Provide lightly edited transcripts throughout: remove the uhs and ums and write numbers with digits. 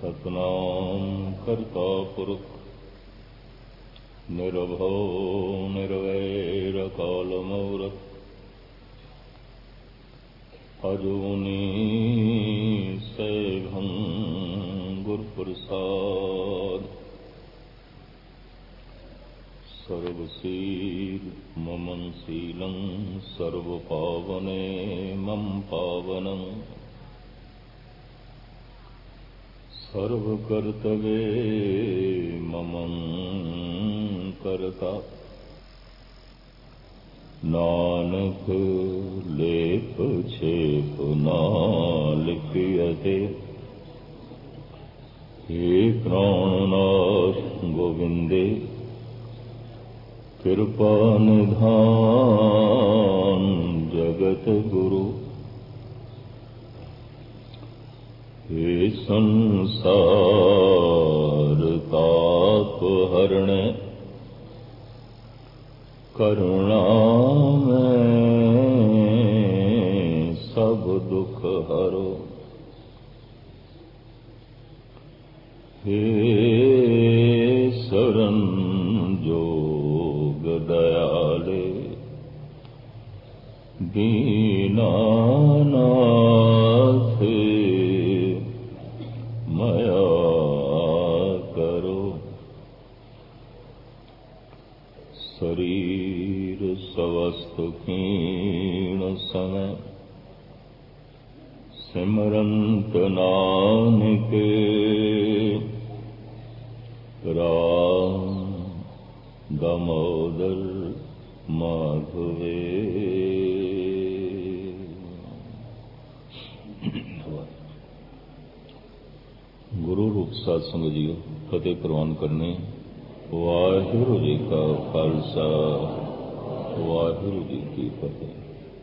सतनाम करता पुरख निर्भव निर्वैर काल मूरत अजूनी सैभं गुरुप्रसाद सर्वशील ममं शीलं सर्वपावने मम पावनं सर्वकर्तव्ये ममं कर्ता नानक लेप छेप नालिप्यते हे प्राणनाथ गोविंदे कृपा निधान जगत गुरु हे संसार ताप हरण करुणामय सब दुख हरो हे शरण जोग दयाले दीनानाथ मया करो शरीर स्वस्थ क्षीण समय सिमरंत नानक राम दामोदर माधवे। गुरु रूप साध संगत जीओ फतेह प्रवान करने। वाहिगुरु जी का खालसा वाहिगुरु जी की फतेह।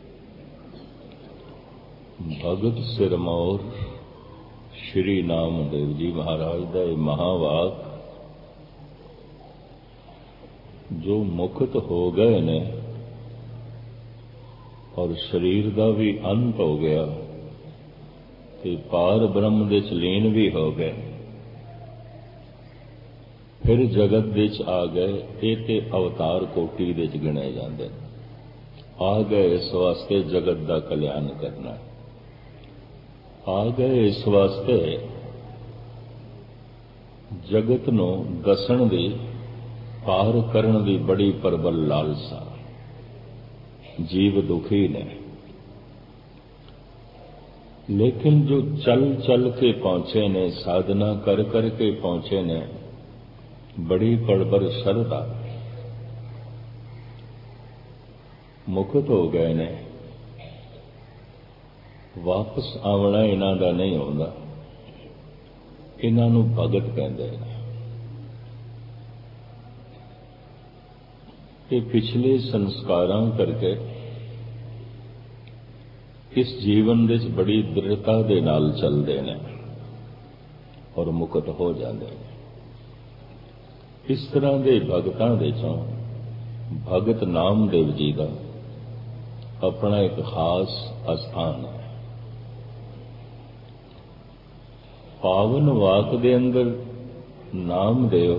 भगत सिरमौर श्री नामदेव जी महाराज का यह महावाक जो मुक्त हो गए ने और शरीर का भी अंत हो गया ते पार ब्रह्म दे च लीन भी हो गए फिर जगत दे च आ गए। ये ते अवतार कोटि दे च गिने जाते आ गए इस वास्ते जगत का कल्याण करना आ गए इस वास्ते जगत नूं दसण दी पार करन दी बड़ी प्रबल लालसा। जीव दुखी ने लेकिन जो चल चल के पहुंचे ने साधना कर कर के पहुंचे ने बड़ी प्रबल श्रद्धा मुक्त हो गए ने। वापस आवना इन्हां दा नहीं आउंदा इन्हां नूं भगत कहंदे ने। कि पिछले संस्कारां करके इस जीवन दे बड़ी दृढ़ता दे नाल चलते हैं और मुक्त हो जाते हैं। इस तरह के भगतां दे चों भगत नामदेव जी का अपना एक खास स्थान है। पावन वाक दे अंदर नामदेव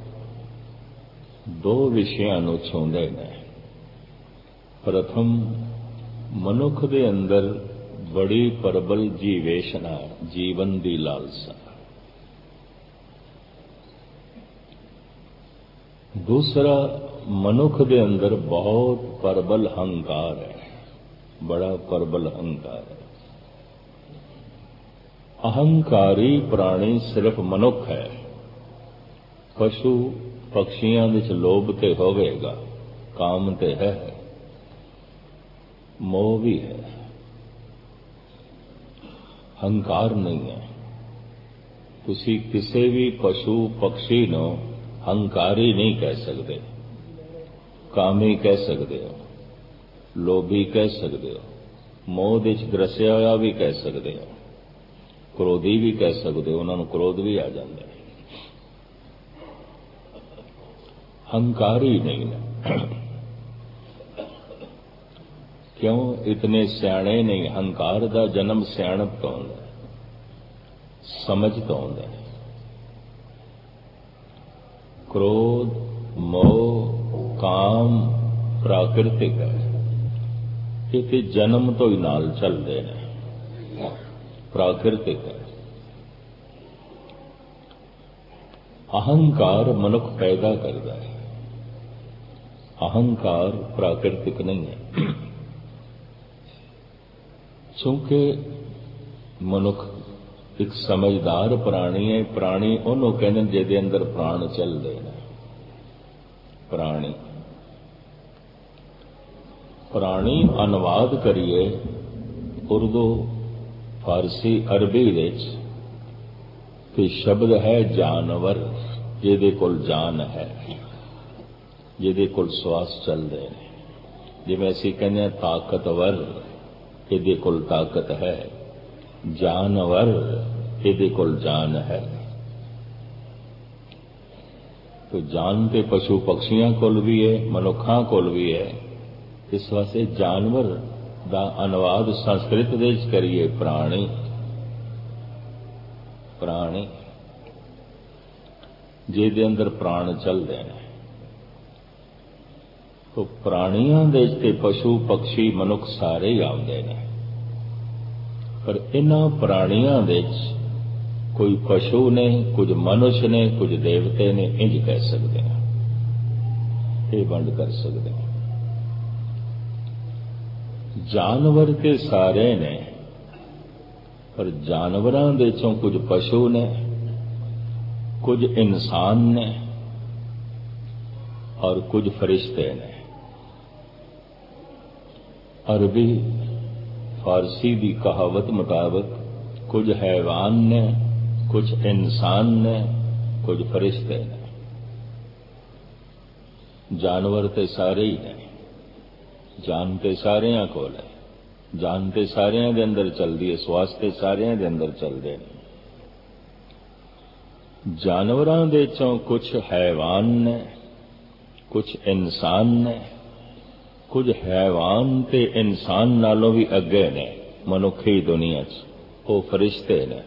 दो विषयां नूं छूंदे ने। प्रथम मनुख दे अंदर बड़ी प्रबल जीवेशना जीवन दी लालसा। दूसरा मनुख दे अंदर बहुत प्रबल अहंकार है बड़ा प्रबल अहंकार है। अहंकारी प्राणी सिर्फ मनुख है। पशु पक्षियां विच लोभ ते होवेगा काम ते है मोह भी है अहंकार नहीं है। तुसी किसी भी पशु पक्षी नूं अहंकारी नहीं कह सकते। कामी कह सकते हो लोभी कह सकते हो मोह विच ग्रसिया होया भी कह सकते हो क्रोधी भी कह सकते हो। उन्हां नूं क्रोध भी आ जाता है। अहंकारी नहीं है। क्यों इतने सियाणे नहीं। अहंकार का जन्म सियाणप तो होंदा। समझ तो आउंदा है। क्रोध, मोह, काम प्राकृतिक है, ये ते जन्म तो ही नाल चलते हैं, प्राकृतिक है। अहंकार मनुख पैदा करता है, अहंकार प्राकृतिक नहीं है। चूंकि मनुख एक समझदार प्राणी है, प्राणी उन्हों कहने जिहदे अंदर प्राण चलते हैं। प्राणी प्राणी अनुवाद करिए उर्दू, फारसी, अरबी विच ते शब्द है जानवर, जिहदे कोल जान है, जिहदे कोल श्वास चलते हैं। जिवें असीं कहने हैं ताकतवर, इहदे कोल ताकत है। जानवर, इहदे कोल जान है। तो जान ते पशु पक्षियां कोल भी है, मनुखां कोल भी है। इस वास्ते जानवर दा अनुवाद संस्कृत दे विच करिए प्राणी। प्राणी जिहदे अंदर प्राण चलते हैं। तो प्राणियां दे ते पशु पक्षी मनुख सारे ही आउंदे हैं, पर इन्हां प्राणियां दे कोई पशु ने, कुछ मनुष्य ने, कुछ देवते ने, इंज कह सकते हैं, ये वंड कर सकते हैं। जानवर के सारे ने, पर जानवरां दे चों कुछ पशु ने, कुछ इंसान ने और कुछ फरिश्ते ने। अरबी फारसी की कहावत मुताबिक कुछ हैवान ने, कुछ इंसान ने, कुछ फरिश्ते ने। जानवर ते सारे ही ने, जान ते सारियां कोल है, जान ते सारियां दे अंदर चलदी है, श्वास ते सारियां दे अंदर चलदे ने। जानवरां दे चों कुछ हैवान ने, कुछ इंसान ने, कुछ हैवान ते इंसान नालों भी अगे ने मनुखी दुनिया च, वो फरिश्ते ने।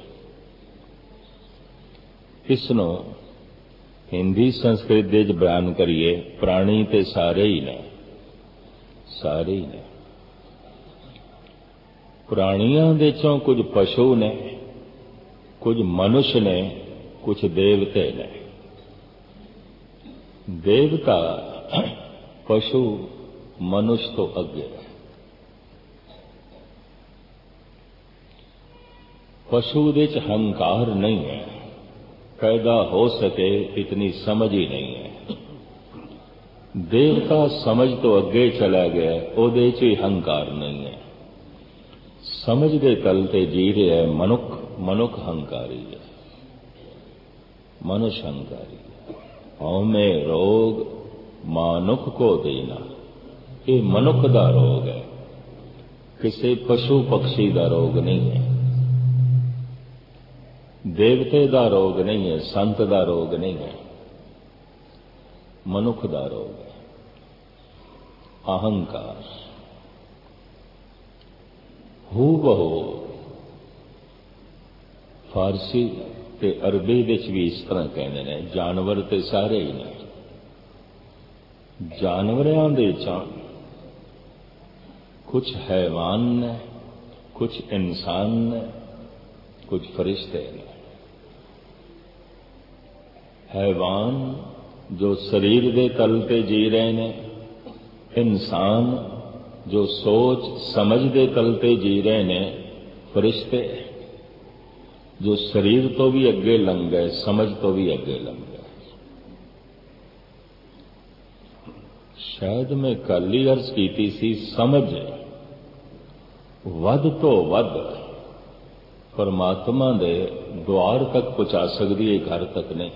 इसनों हिंदी संस्कृत दे च बयान करिए प्राणी ते सारे ही ने, सारे ही ने। प्राणियां दे चों कुछ पशु ने, कुछ मनुष्य ने, कुछ देवते ने। देवता पशु मनुष्य तो अगे है। पशु दे च हंकार नहीं है, पैदा हो सके इतनी समझ ही नहीं है। देवता समझ तो अगे चला गया, ओदे च हंकार नहीं है। समझ दे तल ते जी रहा है मनुख, मनुख हंकारी है, मनुष्य हंकारी है। हौमे रोग मानुख को देना, ये मनुख दा रोग है, किसी पशु पक्षी दा रोग नहीं है, देवते दा रोग नहीं है, संत दा रोग नहीं है, मनुख दा रोग है। अहंकार हू बहु फारसी ते अरबी विच भी इस तरह कहते हैं, जानवर ते सारे ही ने। जानवरां दे च कुछ हैवान ने, कुछ इंसान ने, कुछ फरिश्ते ने। हैवान जो शरीर दे तल ते जी रहे ने, इंसान जो सोच समझ दे तल ते जी रहे ने, फरिश्ते जो शरीर तो भी अगे लंघ गए, समझ तो भी अगे लंघ गए। शायद मैं कल ही अर्ज की सी, समझ वध तो वध परमात्मा दे द्वार तक पहुंचा सकती है, घर तक नहीं।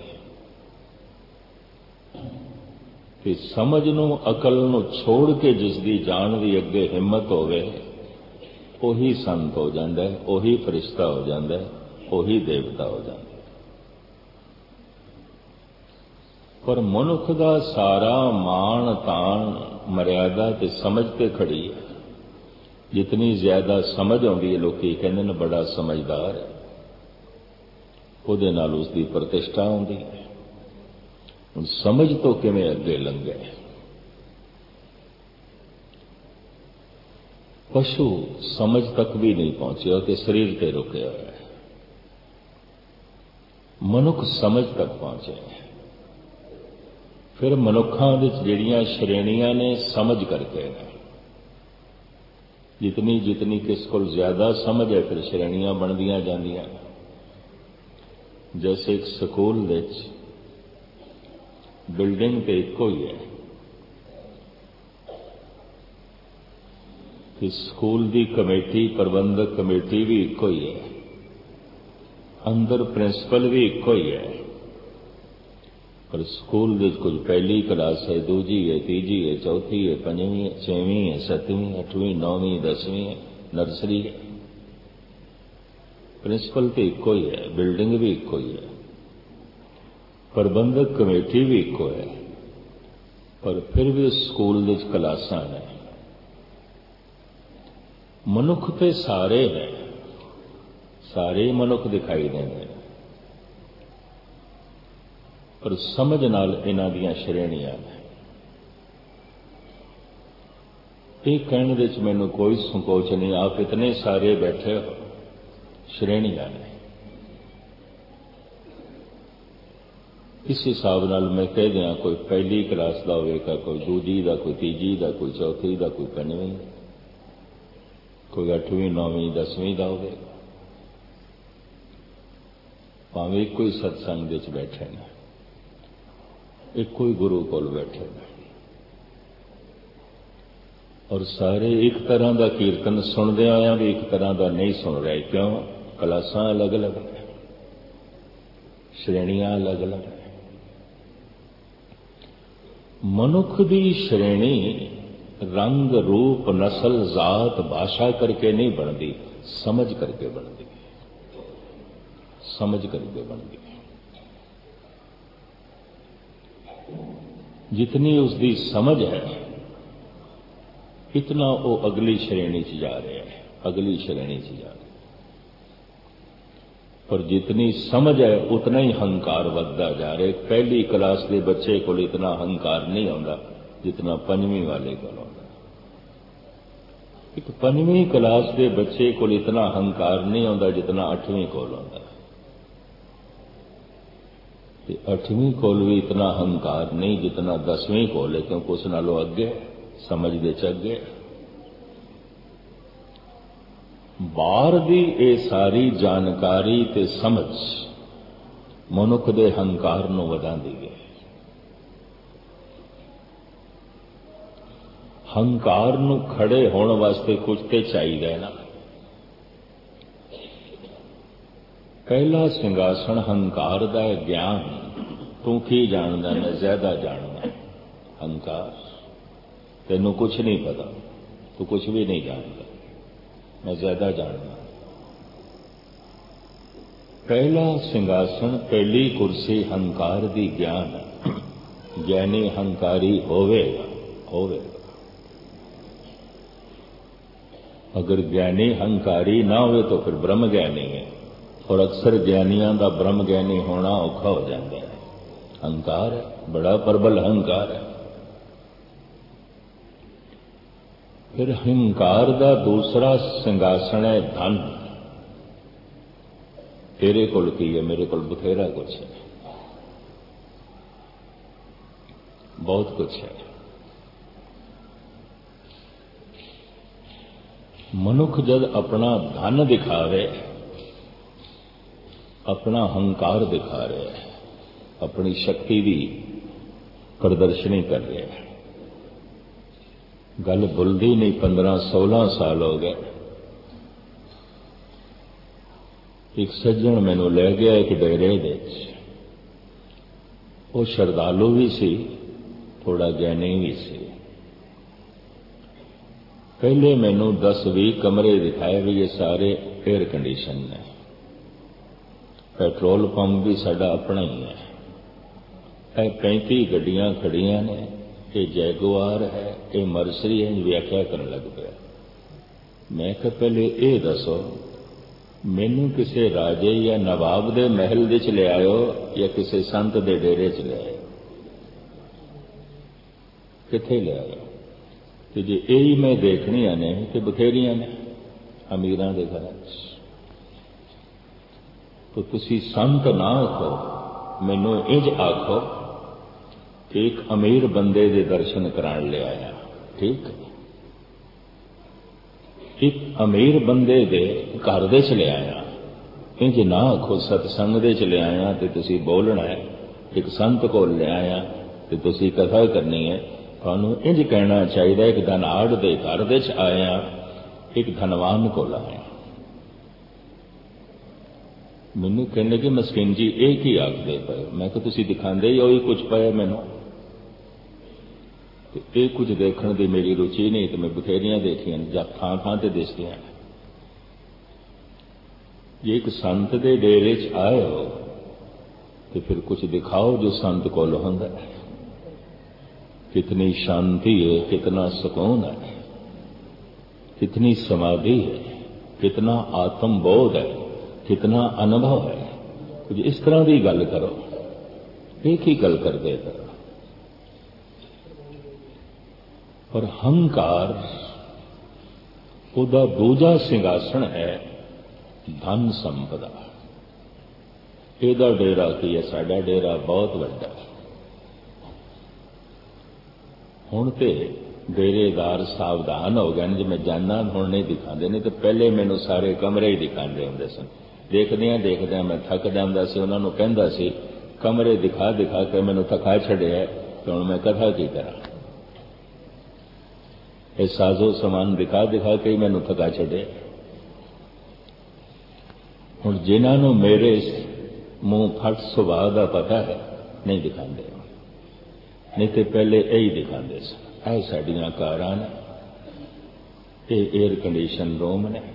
कि समझ नूं अकल नूं छोड़ के जिसकी जान दी अगे हिम्मत होवे, ओही संत हो जाता है, ओही फरिश्ता हो जाता है, ओही देवता हो जाता है। पर मनुख दा सारा मान तान मर्यादा ते समझ ते खड़ी है। जितनी ज्यादा समझ आउंदी है, लोग कहते हैं बड़ा समझदार है। ਉਹਦੇ ਨਾਲ ਉਸ ਦੀ ਪ੍ਰਤਿਸ਼ਠਾ ਆਉਂਦੀ ਹੈ। ਹੁਣ ਸਮਝ ਤੋਂ ਕਿਵੇਂ ਅੱਗੇ ਲੰਘੇ। ਪਸ਼ੂ ਸਮਝ ਤੱਕ ਵੀ ਨਹੀਂ ਪਹੁੰਚਿਆ ਤੇ ਸਰੀਰ ਤੇ ਰੁਕਿਆ ਹੋਇਆ ਹੈ। ਮਨੁੱਖ ਸਮਝ ਤੱਕ ਪਹੁੰਚੇ। ਫਿਰ ਮਨੁੱਖਾਂ ਵਿੱਚ ਜਿਹੜੀਆਂ ਸ਼੍ਰੇਣੀਆਂ ਨੇ ਸਮਝ ਕਰਕੇ ਨੇ, ਜਿਤਨੀ ਜਿਤਨੀ ਕਿਸ ਕੋਲ ਜ਼ਿਆਦਾ ਸਮਝ ਹੈ ਫਿਰ ਸ਼੍ਰੇਣੀਆਂ ਬਣਦੀਆਂ ਜਾਂਦੀਆਂ। जैसे एक स्कूल विच बिल्डिंग तो एको ही है कि स्कूल की कमेटी प्रबंधक कमेटी भी एको ही है, अंदर प्रिंसिपल भी एको ही है, पर स्कूल विच कुछ पहली क्लास है, दूजी है, तीजी है, चौथी है, पंजवीं है, छेवीं है, सतवीं, अठवीं, नौवीं, 10वीं है, नर्सरी है। प्रिंसिपल तो एको ही है, बिल्डिंग भी एको ही है, प्रबंधक कमेटी भी एको है, पर फिर भी स्कूल विच क्लासां ने। मनुख तो सारे हैं, सारे मनुख दिखाई देंगे, पर समझ नाल इन्हां दीयां श्रेणियां ने। ये कहने विच मैनूं कोई संकोच नहीं, आप इतने सारे बैठे हो, श्रेणियां ने। इस हिसाब नाल मैं कह दिया कोई पहली क्लास का होगा, कोई दूजी का, कोई तीजी का, कोई चौथी का, कोई पंजवीं, कोई 8वीं, 9वीं, 10वीं का होगा। भावें एक ही सत्संग विच बैठे ने, एक ही गुरु कोल बैठे ने, और सारे एक तरह का कीर्तन सुनदे आया भी एक तरह का नहीं सुन रहे। क्यों? क्लासां अलग अलग है, श्रेणियां अलग अलग है। मनुख की श्रेणी रंग रूप नस्ल जात भाषा करके नहीं बनती, समझ करके बनती, समझ करके बनती। जितनी उसकी समझ है इतना वो अगली श्रेणी च जा रहे हैं, अगली श्रेणी च जा रहे। पर जितनी समझ है उतना ही हंकार बढ़ता जा रहा है। पहली क्लास के बच्चे को इतना हंकार नहीं आता जितना पंजवीं वाले को आता। एक पंजवीं क्लास के बच्चे को इतना हंकार नहीं आता जितना 8वीं को आता। 8वीं कोल भी इतना हंकार नहीं जितना 10वीं कोल है, क्योंकि उस नालों अगे समझ दे अगे। बाहर दी ये सारी जानकारी ते समझ मनुख दे हंकार नूं वधांदी है। हंकार नूं खड़े होने वास्ते कुछ ते चाहिए ना। पहला सिंघासन हंकार दा है ज्ञान। तू की जानदा, मैं ज्यादा जानदा। हंकार तेनू कुछ नहीं पता, तू कुछ भी नहीं जानता, मैं ज्यादा जानता। पहला सिंघासन, पहली कुर्सी हंकार दी ज्ञान है। ज्ञानी हंकारी होवेगा, होवेगा। अगर ज्ञानी हंकारी ना हो तो फिर ब्रह्म ज्ञानी है, और अक्सर ज्ञानियों का ब्रह्म ज्ञानी होना औखा हो जाता है। हंकार है, बड़ा प्रबल हंकार है। फिर हंकार का दूसरा सिंघासन है धन। तेरे कोल की है, मेरे कोल बथेरा कुछ है, बहुत कुछ है। मनुख जब अपना धन दिखावे, अपना हंकार दिखा रहे हैं, अपनी शक्ति भी प्रदर्शनी कर रहे हैं। गल भुलदी नहीं, 15-16 साल हो गए। एक सज्जन मैनू ले गया एक डेरे विच। वो श्रद्धालु भी सी, थोड़ा ज्ञानी भी सी। पहले मैनू 10-20 कमरे दिखाए भी ये सारे एयर कंडीशन ने। पेट्रोल पंप भी साडा अपना ही है। 35 गड्डियां खड़ियां ने, ये जैगुआर है, ये मर्सरी है। व्याख्या करने लग पाया। मैं कहा पहले ये दसो मैनू किसी राजे या नवाब दे महल दे च ले आयो या किसी संत दे डेरे च ले आयो, किथे ले आयो? तो जे यही मैं देखनिया ने तो बथेरिया ने अमीरां दे घर। तो तुसी संत ना आखो, मैनू इंज आखो कि एक अमीर बंदे दे दर्शन कराण ले आया। ठीक, एक अमीर बंदे दे घर दे च ले आया। इंज ना आखो सतसंग दे च ले आया तो तुसी बोलना है, एक संत को ले आया तो तुसी कथा करनी है। थानू इंज कहना चाहिए एक धनाड़ दे घर दे च आया, एक धनवान को लाया। मैनू कहने लगे मस्किन जी एक ही आखदे पे, मैं तो तुसी दिखांदे ही ही कुछ पे मैनू, ये कुछ देखने की मेरी रुचि नहीं, तो मैं बथेरियां देखियां जब थां थां ते दिसदियां। जे एक संत दे डेरे च आए हो तो फिर कुछ दिखाओ जो संत कोल हुंदा है। कितनी शांति है, कितना सुकून है, कितनी समाधि है, कितना आत्मबोध है, कितना अनुभव है। कुछ इस तरह की गल करो, एक ही गल कर दे करो। और हंकार उदा दूजा सिंहासन है धन संपदा। एदा डेरा की है, साडा डेरा बहुत वड्डा। हुण ते डेरेदार सावधान हो गए, जो मैं जाना हुण नहीं दिखाते, नहीं तो पहले मैनू सारे कमरे ही दिखाते होंदे सन। देखदियां देखदियां मैं थक जांदा सी, उन्हां नूं कहंदा सी कमरे दिखा दिखा के मैनू थका छड़िया, तो हुण मैं कथा की करा। ये साजो समान दिखा दिखा के ही मैनू थका छड़े। हुण जिन्हां नूं मेरे मुंह फट सुभाव का पता है नहीं दिखाते, नहीं तो पहले यही दिखाते सन। ऐ साडियां कारां ने, ये एयर कंडीशन रूम ने,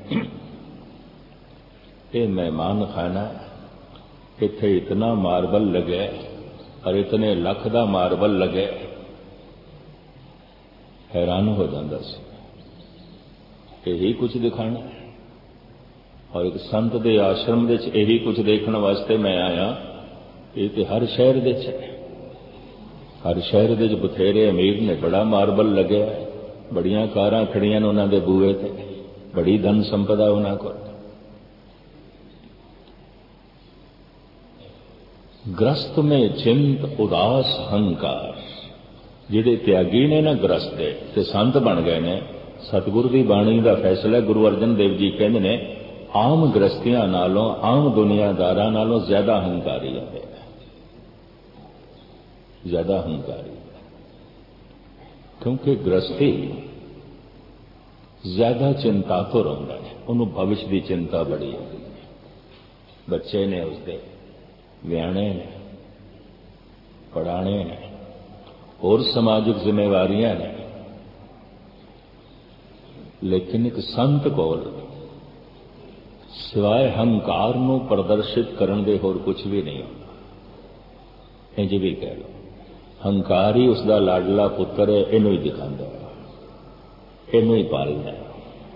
ये मेहमान खाना, इत्थे इतना मार्बल लगे और इतने लख का मार्बल लगे, हैरान हो जाता सी। यही कुछ दिखाना, और एक संत के आश्रम दे यही कुछ देखने वास्ते मैं आया। ये तो हर शहर दे हर शहर दे बथेरे अमीर ने, बड़ा मार्बल लगे, बड़ियां कारां खड़ियां उन्हां दे बूहे ते, बड़ी धन संपदा उन्हां कोल। ग्रस्त में चिंत उदास हंकार, जिहदे त्यागी ने ना ग्रस्त दे ते संत बन गए ने। सतगुरु की बाणी का फैसला गुरु अर्जन देव जी कहते ने, आम ग्रस्तियां नालों, आम दुनियादारां नालों ज्यादा हंकारी है, ज्यादा हंकारी। क्योंकि ग्रस्ती ज्यादा चिंता तो रहा है, उन्होंने भविष्य की चिंता बड़ी है। बच्चे ने उसके व्याणे ने, पढ़ाने ने, और समाजिक जिम्मेवारियां ने। लेकिन एक संत कोल सिवाय हंकार नूं प्रदर्शित करन दे होर कुछ भी नहीं होता। इंज भी कह लो, हंकार ही उसका लाडला पुत्र है, इनू ही दिखाता है, इनू ही पालता है।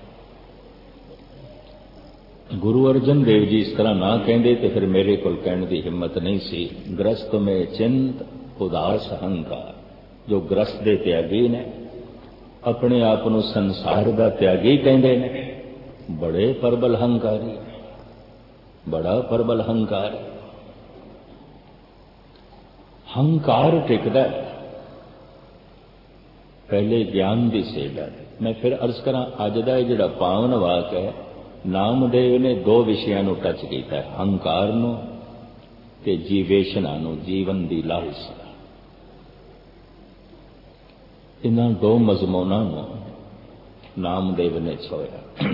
गुरु अर्जन देव जी इस तरह ना कहते तो फिर मेरे को कहने की हिम्मत नहीं सी। ग्रस्त में चिंत उदास हंकार, जो ग्रस्त दे त्यागी ने, अपने आप को संसार का त्यागी कहते ने, बड़े प्रबल हंकारी, बड़ा प्रबल हंकार। हंकार टिकदा पहले ज्ञान की सेवा। मैं फिर अर्ज करा, अज का जिहड़ा पावन वाक है, नामदेव ने दो विषयों टच किया, हंकार ते जीवेशना, जीवन की लालसा। इन्हां दो मजमूनां नामदेव ने छोया।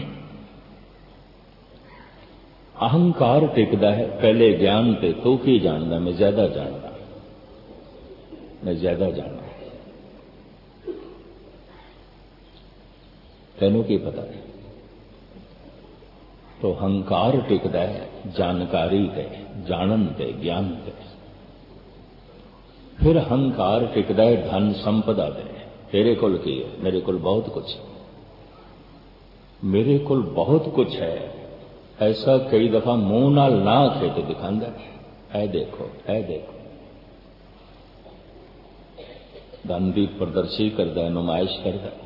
अहंकार टिकदा है पहले ज्ञान ते, तू की जानदा, मैं ज्यादा जानदा, मैं ज्यादा जानदा, तैनू की पता है। तो हंकार टिकदा है जानकारी ते, जानन ते, ज्ञान ते। फिर हंकार टिकदा है धन संपदा ते। तेरे कोल की है? मेरे कोल बहुत कुछ है, मेरे कोल बहुत कुछ है। ऐसा कई दफा मूंह नाल ना आखे तो दिखांदा है, देखो ऐ देखो। धन की प्रदर्शी करता है, नुमाइश करता है,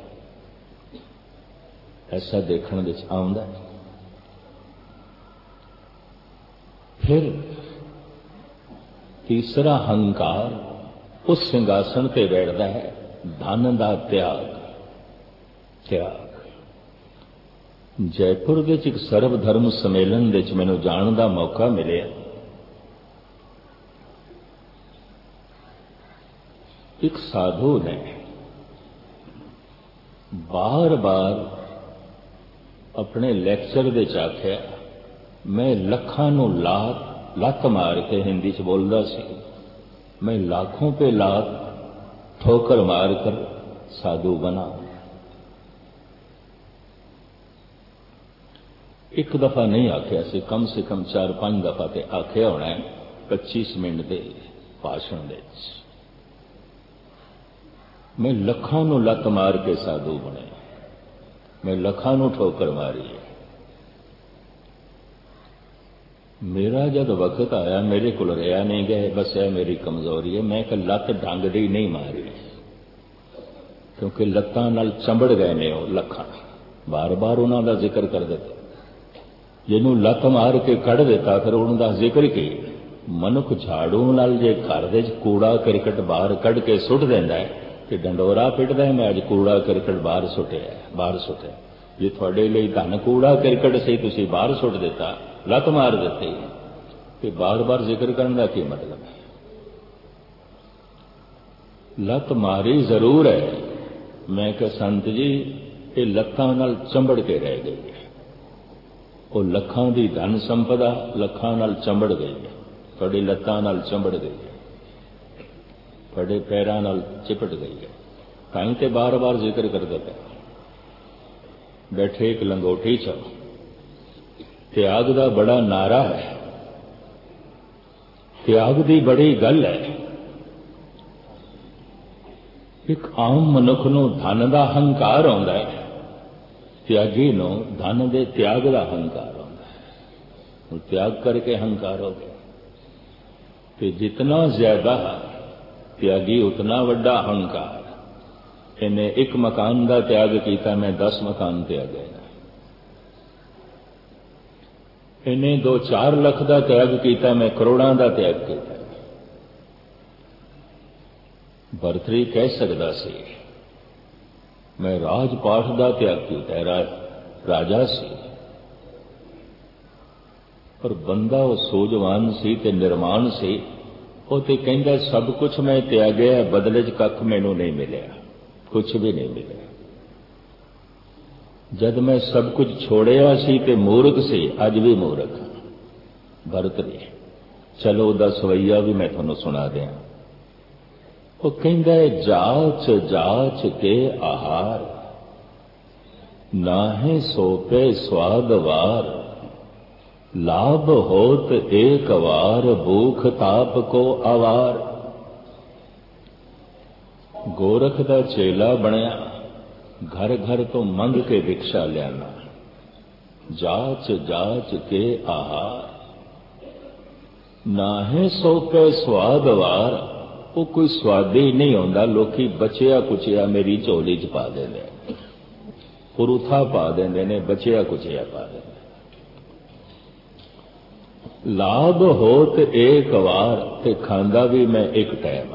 ऐसा देखने विच आउंदा है। फिर तीसरा हंकार उस सिंघासन ते बैठता है धन का त्याग। त्याग जयपुर विच एक सर्व धर्म सम्मेलन विच मैनूं जाण दा मौका मिलिया। एक साधु ने बार बार अपने लैक्चर विच आख्या, मैं लखां नूं लत मार के, हिंदी च बोलदा सी, मैं लाखों पे लात ठोकर मार कर साधु बना। एक दफा नहीं आख्या से कम 4-5 दफा ते आख्या होना है 25 मिनट के भाषण दे। मैं लखां नूं लत मार के साधु बने, मैं लखां नूं ठोकर मारी है। मेरा जब वक्त आया मेरे को रहा नहीं गया, बस यह मेरी कमजोरी है, मैं कि लत ढंग दी नहीं मारी, क्योंकि लत्तां नाल चंबड़ गए ने वो लखां। बार बार उन्हां दा जिक्र कर देता, जिन्हों लत मार के कढ़ देता फिर उन्होंने जिक्र की। मनुख झाड़ू नाल जे घर दे कूड़ा करकट बाहर कढ़ के सुट देंदा है कि डंडोरा पिटदा है, मैं अज कूड़ा करकट बाहर सुटिया। जे तुहाडे लई धन कूड़ा करकट से तुसीं बाहर सुट दिता, लत मार दिती, तो बार बार जिक्र करने का की मतलब है? लत मारी जरूर है, मैं कह संत जी ये लत्तां नाल चंबड़ के रह गई है। वो लखां दी धन संपदा लखां नाल चंबड़ गई है, थोड़ी लत्तां नाल चंबड़ गई है, थोड़े पैरां नाल चिपट गई है। ताई ते बार बार जिक्र करदा पिया। बैठे एक लंगोटी च त्याग दा बड़ा नारा है, त्याग दी बड़ी गल है। एक आम मनुख नूं धन दा हंकार आउंदा है, त्यागी नूं धन दे त्याग का हंकार होता है। त्याग करके हंकार हो गया, तो जितना ज्यादा त्यागी उतना वड्डा हंकार। इन्हें एक मकान का त्याग किया, मैं 10 मकान त्यागे। इन्हें 2-4 लाख का त्याग किया, मैं करोड़ों का त्याग किया। भरतरी कह सकता सी मैं राजपाठ का त्याग किया, राजा सी, पर बंदा वो सूझवान सी ते निर्माण सी। वो तो कहता सब कुछ मैं त्यागया, बदले च कख मैनू नहीं मिलिया, कुछ भी नहीं मिलिया। जद मैं सब कुछ छोड़िया सी ते मूर्ख सी, अज भी मूर्ख भरतरी। चलो उहदा सवैया भी मैं तुहानू सुना दिया। वो कहता है जाच जाच के आहार, नाहे सोपे स्वादवार, लाभ होत एक वार, भूख ताप को आवार। गोरख दा चेला बनया, घर घर तो मंग के भिक्षा लियाना। जाच जाच के आहार, नाहे सोपे स्वादवार। वो कोई स्वाद ही नहीं होता, लोकी बचिया कुचिया मेरी झोली च पा देंगे, पुरुथा पा देंगे ने, बचिया कुचिया पा देंगे। लाभ होत एक वार, ते खांदा भी मैं एक टाइम,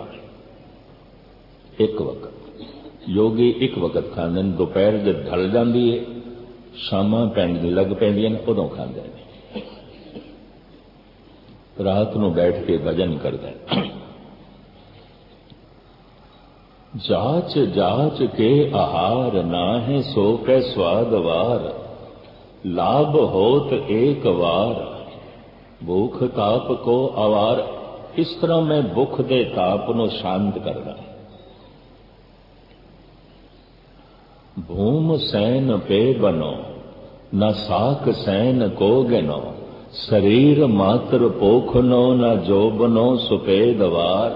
एक वक्त। योगी एक वक्त खांदे, दोपहर जब ढल जाती है, शामां पैण लग पैंदियां उदों खांदे ने, रात नूं बैठ के भजन करदे। जाच जाच के आहार, नाहे सो के स्वादवार, लाभ होत एक वार, भूख ताप को आवार। इस तरह मैं भुख दे ताप नूं शांत करदा। भूम सैन पे बनो, न साख सैन को गिनो, शरीर मात्र पोखनो, न जोबनो सुपेदवार।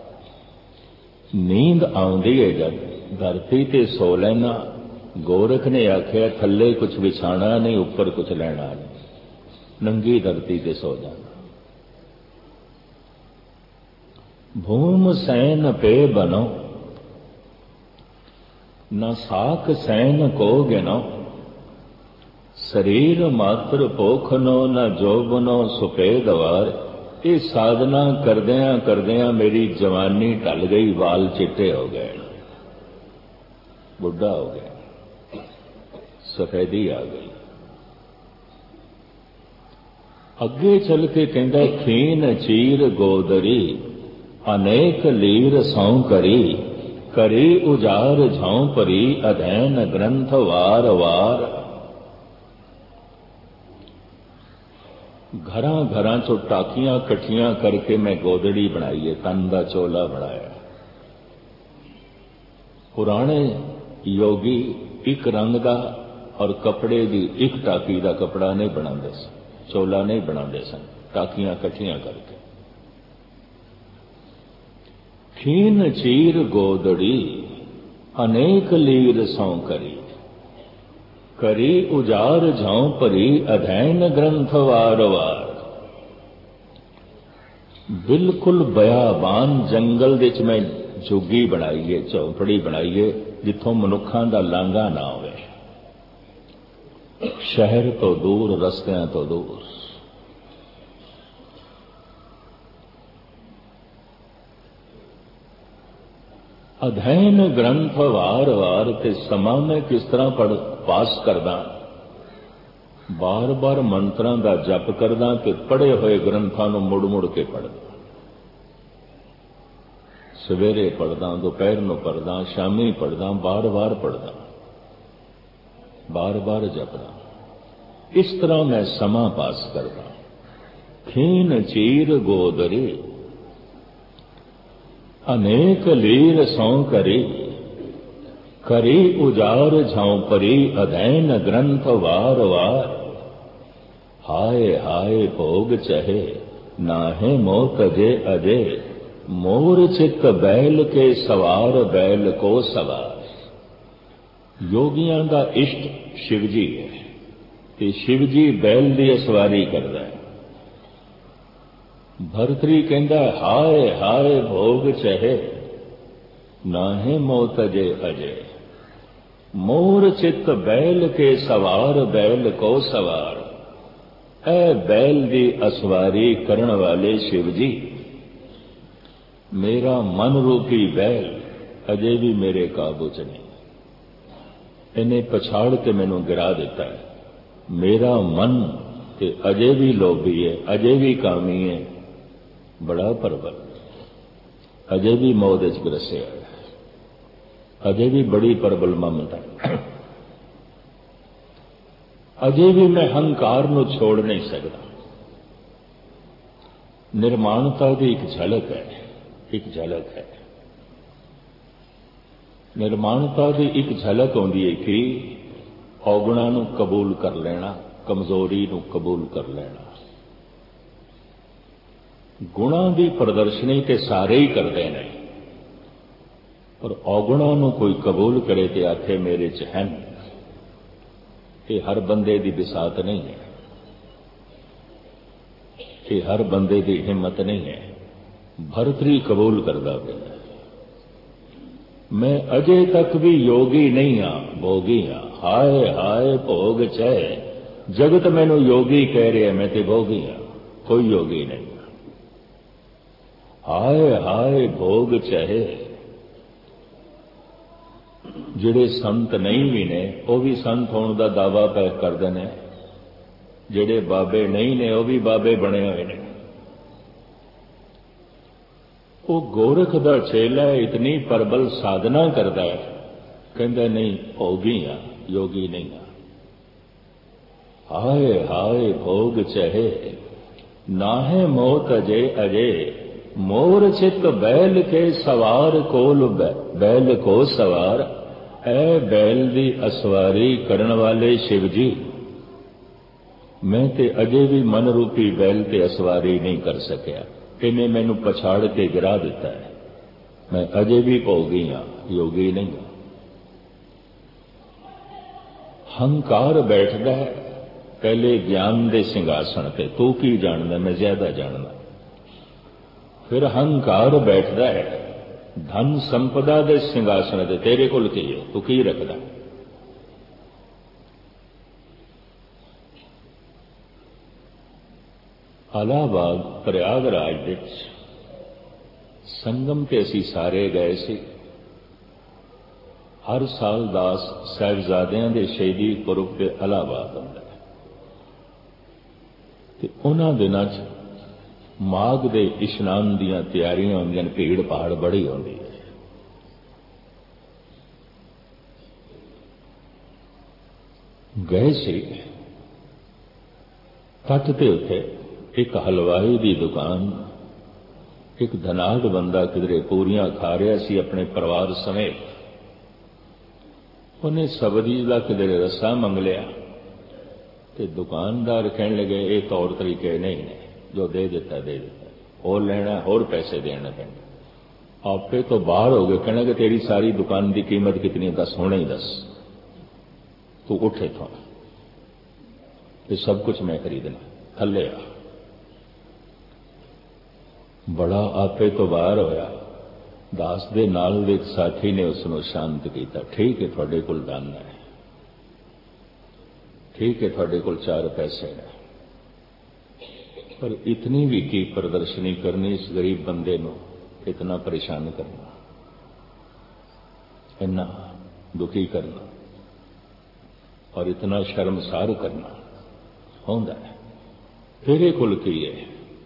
नींद आउंदी है जब धरती ते सो लेना, गोरख ने आख्या थल्ले कुछ बिछाना नहीं, ऊपर कुछ लेना नहीं। नंगी धरती ते सो जाना। भूम सैन पे बनो, न साख सैन को गिनो, शरीर मात्र पोखनो न जोबनो सुपेदवार। ये साधना करदियां करदियां मेरी जवानी ढल गई, वाल चिट्टे हो गए, बुढ़ा हो गया, सफेदी आ गई। अगे चल के कहता खीन चीर गोदरी, अनेक लीर सौ करी, करी उजार झांव परी, अधैन ग्रंथ वार वार। घरां घरां चो टाकियां कट्ठियां करके मैं गोदड़ी बनाई है, तन का चोला बनाया। पुराने योगी एक रंग का और कपड़े की एक टाकी का कपड़ा नहीं बनाते सन, चोला नहीं बनाते सन, टाकियां कट्ठियां करके। खीन चीर गोदड़ी, अनेक लीर सौ करी, करी उजार झांव परी, अधैन ग्रंथ वार वार। बिल्कुल बयाबान जंगल विच मैं झुग्गी बनाई है, झोपड़ी बनाई है, जिथों मनुखां दा लांघा ना होवे, शहर तो दूर, रस्तियां तो दूर। अध्ययन ग्रंथ वार वार ते समा मैं किस तरह पढ़ पास करदा, बार बार मंत्रां दा जप करदा ते पढ़े हुए ग्रंथां नूं मुड़ मुड़ के पढ़दा। सवेरे पढ़दा, दोपहर नूं पढ़दा, शामी पढ़दा, बार बार पढ़दा, बार बार जपदा। इस तरह मैं समा पास करदा। खीन चीर गोदरी, अनेक लीर सौ करी, करी उजार झांव परी, अधैन ग्रंथ वार वार। हाय हाय भोग चहे, नाहे मोह तजे अजे, मोर चित बैल के सवार, बैल को सवार। योगियां दा इष्ट शिवजी है ते शिवजी बैल दी सवारी करदा है। भरतरी कहता हाय हाय भोग चहे, नाहे मोह तजे अजे, मोर चित बैल के सवार, बैल को सवार। ऐ बैल दी असवारी करण वाले शिवजी, मेरा मन रूपी बैल अजे भी मेरे काबू च नहीं, इन्हें पछाड़ के मैनू गिरा दिता है। मेरा मन ते अजे भी लोभी है, अजे भी कामी है, बड़ा परबल, अजे भी मौत च ग्रसिया है, अजे भी बड़ी परबल ममता है, अजे भी मैं हंकार नूं छोड़ नहीं सकता। निर्माणता की एक झलक है, एक झलक है। निर्माणता की एक झलक आउंदी है कि औगुणा नूं कबूल कर लेना, कमजोरी नूं कबूल कर लेना। गुणा की प्रदर्शनी ते सारे ही करते हैं, पर औगुणा नूं कोई कबूल करे ते आखे मेरे च है, ये हर बंदे की बिसात नहीं है, ये हर बंदे की हिम्मत नहीं है। भरतरी कबूल करदा पिया, मैं अजे तक भी योगी नहीं हाँ, भोगी हाँ। हाय हाय भोग चहे, जगत मैनू योगी कह रहा है, मैं ते भोगी हाँ, कोई योगी नहीं। हाय हाय भोग चहे, जिहड़े संत नहीं भी ने वह भी संत होने का दावा पै करते हैं, जिहड़े बाबे नहीं ने वह भी बाबे बने हुए हैं। वो गोरख दा चेला इतनी प्रबल साधना करता है, कहता नहीं भोगी हाँ, योगी नहीं हाँ। हाय हाय भोग चहे, नाहे मोह तजे अजे, मोर चित बैल के सवार कोल, बैल को सवार। ऐ बैल दी असवारी करण वाले शिवजी, मैं ते अजे भी मन रूपी बैल ते असवारी नहीं कर सकिया, इन्हें मैनू पछाड़ के गिरा दिता है। मैं अजे भी भोगी हाँ, योगी नहीं हाँ। हंकार बैठता है पहले ज्ञान दे सिंघासन ते तू की जानदा मैं ज्यादा जानदा। फिर हंकार बैठदा है धन संपदा दे सिंघासन ते तेरे कोल की है तू की रखदा। इलाहाबाद प्रयागराज विच संगम ते असीं सारे गए सी। हर साल दास साहिबजादियां दे शहीदी पुरब ते इलाहाबाद हुंदा है ते उन्हां दिनां च माघ दे इशनान दीयां तैयारियां होंदियां, भीड़ भाड़ बड़ी होंदी है। गए सी तट ते उत्ते एक हलवाई दी दुकान, एक धनाढ़ बंदा किधरे पूरियां खा रहा सी अपने परिवार समेत। उन्हें सब्जी का किधरे रस्सा मंग लिया ते दुकानदार कहने लगे ये तौर तरीके नहीं ने, जो दे दिता दे दिता, और लेना होर पैसे देने पैंदे। आपे तो बाहर हो गए, कहने लगे तेरी सारी दुकान की कीमत कितनी, दस हुणे ही दस, तू उठ इथों, ये सब कुछ मैं खरीदना, थले आ। बड़ा आपे तो बाहर होया, दास दे नाल दे साथी ने उसनों शांत किया। ठीक है तुहाडे कोल धन है, ठीक है तुहाडे कोल चार पैसे ने, पर इतनी भी की प्रदर्शनी करनी इस गरीब बंदे को, इतना परेशान करना, इतना दुखी करना और इतना शर्मसार करना होंदा है। तेरे कोल की है,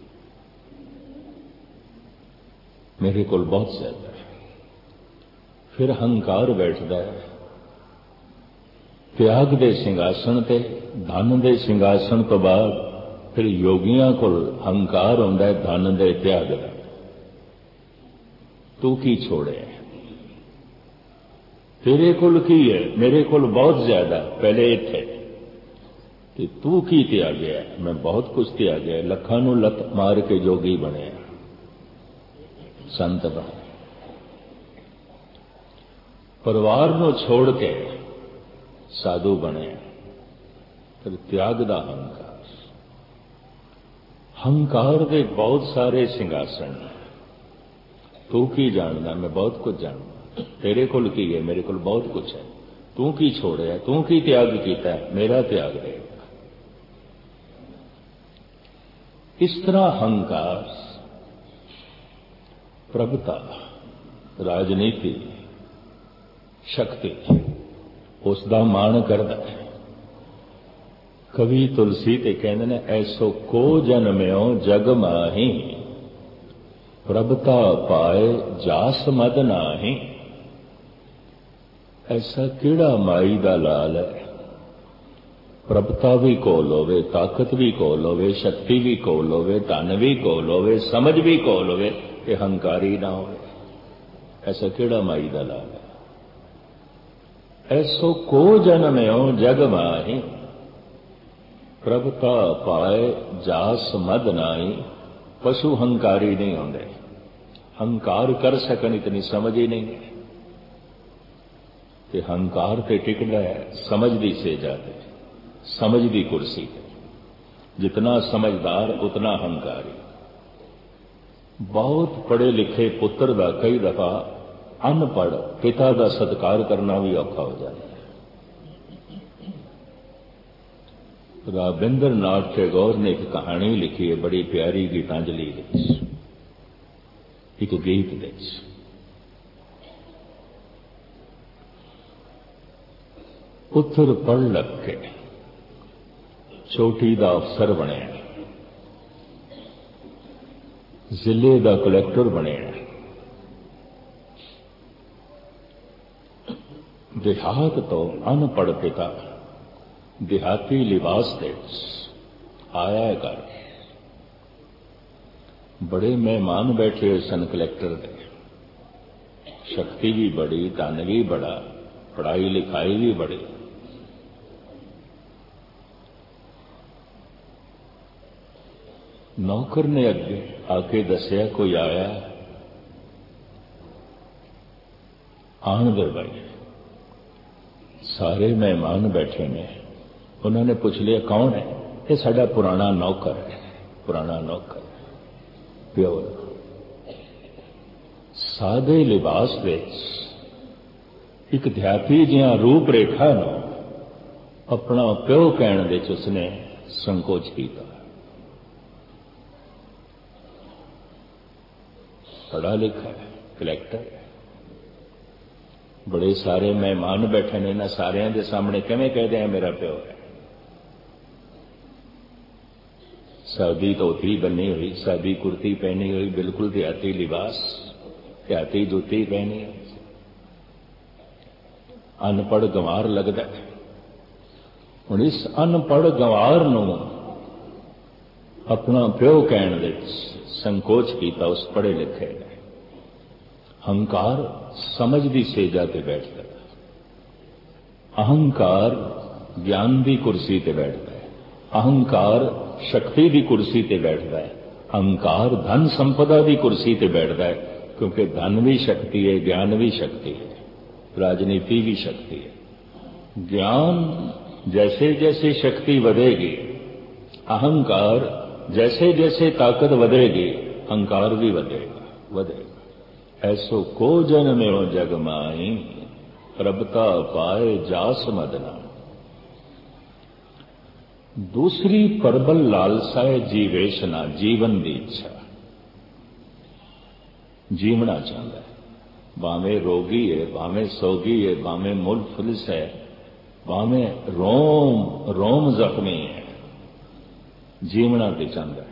मेरे कोल बहुत ज्यादा है। फिर हंकार बैठता है त्याग दे सिंघासन ते, धन दे सिंघासन तो बाद फिर योगियां कोल हंकार होंदा है धन दे त्याग दा। तू की छोड़े, तेरे कोल की है, मेरे कोल बहुत ज्यादा, पहले इत्थे ते तू की त्यागया, मैं बहुत कुछ त्यागया, लखां नूं लत मार के जोगी बने, संत बने, परिवार को छोड़ के साधु बने। फिर त्याग दा हंकार, हंकार के बहुत सारे सिंघासन। तू की जानदा, मैं बहुत कुछ जानदा, तेरे कोल की है, मेरे कोल बहुत कुछ है, तू की छोड़े, तू की त्याग कीता है, मेरा त्याग दे। इस तरह हंकार, प्रभुता, राजनीति, शक्ति उसका मान करता है। कवि तुलसी ते कहते ने ऐसो को जन्म्यो जग माही, प्रभुता पाए जास मद नाही। ऐसा किड़ा माई दा लाल है, प्रभुता भी कोल होवे, ताकत भी कोल होवे, शक्ति भी कोल होवे, धन भी कोल होवे, समझ भी कोल होवे, कि हंकारी ना होवे। ऐसा किड़ा माई दा लाल है। ऐसो को जन्म्यो जग माही, प्रभुता पाए जास मद नाई। पशु हंकारी नहीं होंगे, हंकार कर सकन इतनी समझ ही नहीं है कि हंकार ते टिकदा है समझ दी सेजा ते, समझ दी कुर्सी ते। जितना समझदार उतना हंकारी। बहुत पढ़े लिखे पुत्र का कई दफा अनपढ़ पिता का सत्कार करना भी औखा हो जाता है। रविंद्रनाथ टैगोर ने एक कहानी लिखी है बड़ी प्यारी, गीतांजलि एक गीत दे। पुत्र पढ़ लग के चोटी का अफसर बने, जिले का कलैक्टर बने, देहात तो अनपढ़ पिता देहाती लिबास दे आया है घर। बड़े मेहमान बैठे हुए सन कलैक्टर दे, शक्ति भी बड़ी, धन भी बड़ा, पढ़ाई लिखाई भी बड़ी। नौकर ने अगे आके दसिया कोई आया, आन दे भाई। सारे मेहमान बैठे ने, उन्होंने पूछ लिया कौन है? ये साडा पुराना नौकर है, पुराना नौकर प्यो। सादे लिबास विच एक ध्याती जिहा रूप रेखा नूं अपना प्यो कहण विच उसने संकोच किया। पढ़ा लिखा है, कलैक्टर है, बड़े सारे मेहमान बैठे ने, इन्हां सारियां दे सामने किवें कहदे हैं मेरा प्यो है। सादी धोती बनी हुई, सादी कुर्ती पहनी हुई, बिल्कुल देहाती लिबास, देहाती जुत्ती पहनी हुई, अनपढ़ गंवार लगदा है। हुण इस अनपढ़ गंवार नूं अपना प्यो कहण विच संकोच किया उस पढ़े लिखे ने। हंकार समझ दी सेजा ते बैठता है, अहंकार ज्ञान की कुर्सी ते बैठता है, अहंकार शक्ति की कुर्सी ते बैठता है, अहंकार धन संपदा की कुर्सी ते बैठता है, क्योंकि धन भी शक्ति है, ज्ञान भी शक्ति है, राजनीति भी शक्ति है। ज्ञान जैसे जैसे शक्ति बढ़ेगी, अहंकार जैसे जैसे ताकत बढ़ेगी, अहंकार भी बढ़ेगा। ऐसो को जन्म्यो जग माई, प्रभता पाए जास मदना। दूसरी प्रबल लालसा है जीवेशना, जीवन की इच्छा। जीवना चाहता है, भावें रोगी है, भावें सोगी है, भावें मुलफुलिस है, भावें रोम रोम जख्मी है, जीवना भी चाहता है।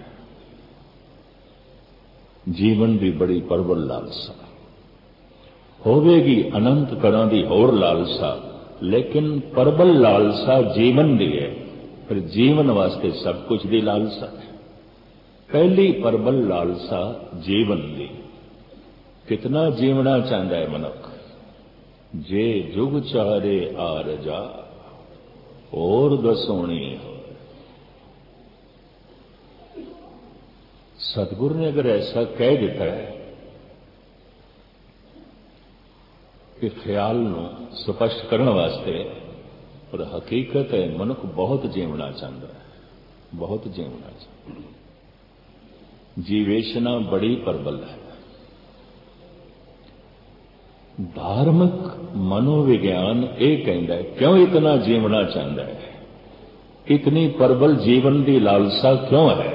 जीवन की बड़ी प्रबल लालसा होवेगी, अनंत तरह की होर लालसा, लेकिन प्रबल लालसा जीवन की है। फिर जीवन वास्ते सब कुछ की लालसा है। पहली प्रबल लालसा जीवन की। कितना जीवना चाहता है मनुख? जे जुग चारे आर जा, और दसोनी हो। सतगुरु ने अगर ऐसा कह दिता है कि ख्याल नूं स्पष्ट करने वास्ते, और हकीकत है मनुख बहुत जीवना चाहता है, बहुत जीवना चाहता है। जीवेशना बड़ी प्रबल है। धार्मिक मनोविज्ञान ये कहता है क्यों इतना जीवना चाहता है, इतनी प्रबल जीवन की लालसा क्यों है?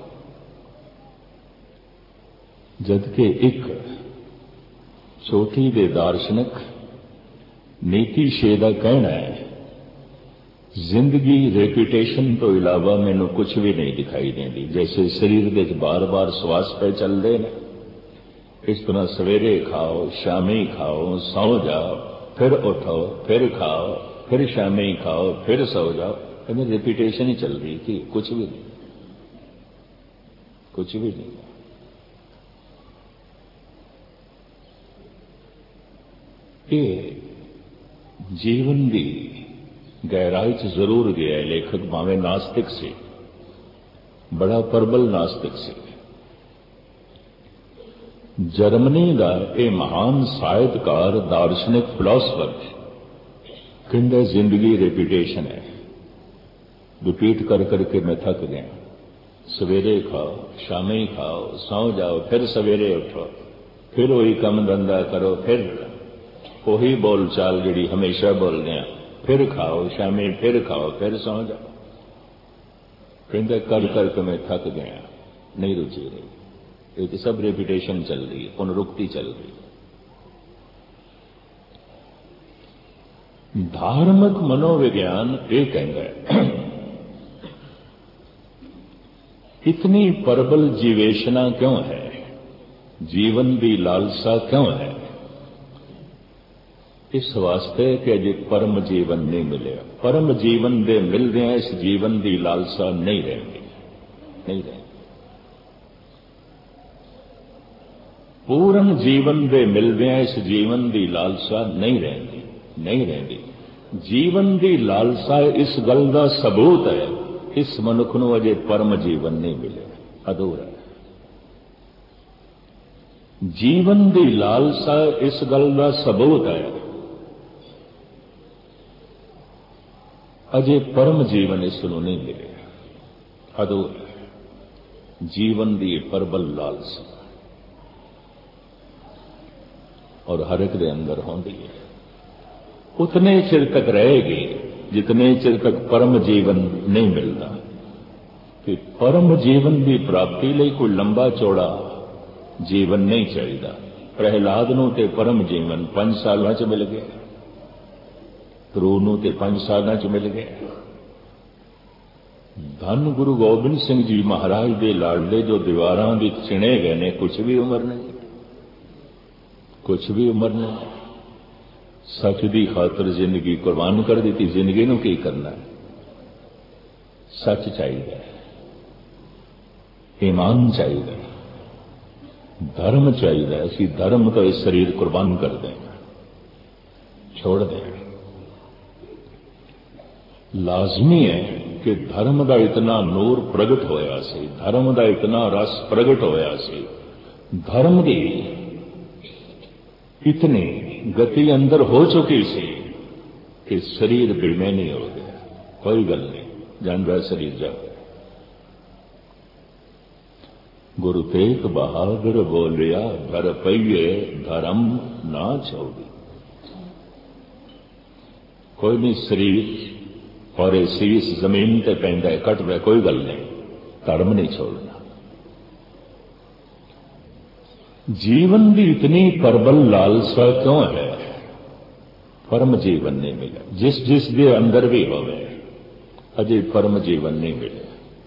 जबकि एक चोटी दे दार्शनिक नीति शे का कहना है, जिंदगी रेपुटेशन तो इलावा मैनू कुछ भी नहीं दिखाई देती। जैसे शरीर के बार बार श्वास पे चलते हैं, इस तरह सवेरे खाओ, शामी खाओ, सौ जाओ, फिर उठो, फिर खाओ, फिर शामी खाओ, फिर सो जाओ, कभी रेपुटेशन ही चल रही थी, कुछ भी नहीं, कुछ भी नहीं। ये जीवन की गहराई च जरूर गया है लेखक, भावें नास्तिक से, बड़ा प्रबल नास्तिक से। जर्मनी का यह महान साहित्यकार, दार्शनिक, फिलोसफर कहते जिंदगी रेपुटेशन है। रिपीट कर करके मैं थक गया। सवेरे खाओ, शामी खाओ, सौ जाओ, फिर सवेरे उठो, फिर वही कम धंधा करो, फिर वही बोल चाल जी हमेशा बोलते हैं, फिर खाओ शामी, फिर खाओ, फिर सौ जाओ। कहते कर करके मैं थक गया, नहीं रुचि रही। ये सब रेपुटेशन चल रही है, पुनरुक्ति चल रही है। धार्मिक मनोविज्ञान ये कहता है इतनी प्रबल जीवेशना क्यों है, जीवन की लालसा क्यों है? इस वास्ते कि अजे परम जीवन नहीं मिले। परम जीवन दे मिलदे इस जीवन की लालसा नहीं रहेगी, नहीं रहेगी। पूर्ण जीवन दे मिलदे इस जीवन की लालसा नहीं रहेगी, नहीं रहेगी। जीवन की लालसा इस गल का सबूत है, इस मनुख नूं अजे परम जीवन नहीं मिले, अधूरा है। जीवन की लालसा इस गल का सबूत है, अजे परम जीवन इसनों नहीं मिले। अदो जीवन की प्रबल लालसा और हर एक दे अंदर होंदी है। उतने चिर तक रहेगी जितने चिर तक परम जीवन नहीं मिलता। कि परम जीवन की प्राप्ति लिए कोई लंबा चौड़ा जीवन नहीं चाहिए। प्रहलाद नूं ते परम जीवन 5 सालों च मिल गया, ध्रुव नूं ते 5 सालों च मिल गया। धन गुरु गोबिंद सिंह जी महाराज के लाडले जो दीवारां विच चिणे गए ने, कुछ भी उम्र नहीं, कुछ भी उम्र नहीं। सच की खातर जिंदगी कुर्बान कर दी। जिंदगी नूं की करना है? सच चाहिए, ईमान चाहिए, धर्म चाहिए। असी धर्म तो इस शरीर कुर्बान कर दें, छोड़ दें। लाजमी है कि धर्म का इतना नूर प्रगट होया सी, धर्म का इतना रस प्रगट होया सी, धर्म की इतनी गति अंदर हो चुकी सी कि शरीर बेमैनी हो गया। कोई गल नहीं, जानवर शरीर जाओ। गुरु तेग बहादुर बोलिया, घर पईए धर्म ना छोड़ी। कोई नहीं, शरीर और शीस जमीन ते पैंदा है, कट रहा, कोई गल नहीं, धर्म नहीं छोड़ना। जीवन की इतनी प्रबल लालसा क्यों है? परम जीवन नहीं मिला। जिस जिस के अंदर भी होवे अजे परम जीवन नहीं मिले।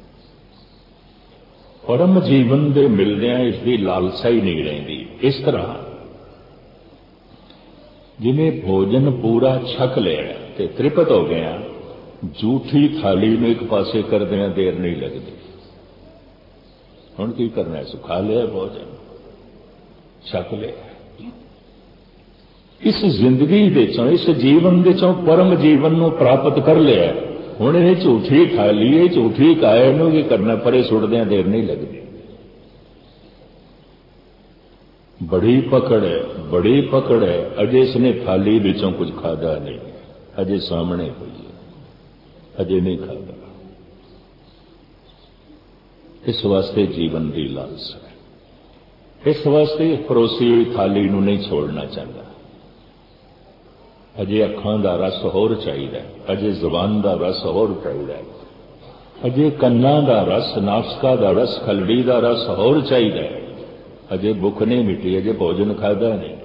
परम जीवन के मिलदियां इसकी लालसा ही नहीं रही। इस तरह जिन्हें भोजन पूरा छक लिया ते तृप्त हो गया, झूठी थाली में एक पासे कर देना देर नहीं लगती। हुण की करना है? सुखा लिया भोजन, छक लिया। इस जिंदगी दे चों, इस जीवन दे चों परम जीवन नूं प्राप्त कर लिया। हुण ये झूठी थाली है, झूठी काया नूं की करना? परे सुटदियां देर नहीं लगती। बड़ी पकड़ है, बड़ी पकड़ है। अजे इसने थाली विचों कुछ खादा नहीं, अजे सामने पई है, अजे नहीं खादा। इस वास्ते जीवन की लालसा है। इस वास्ते परोसी हुई थाली नूं नहीं छोड़ना चाहता। अजे अखां दा रस होर चाहिए, अजे जुबान दा रस होर चाहिए, अजे कन्नां दा रस, नासका दा रस, खलड़ी दा रस होर चाहिए। अजे भुख नहीं मिटी, अजे भोजन खादा नहीं।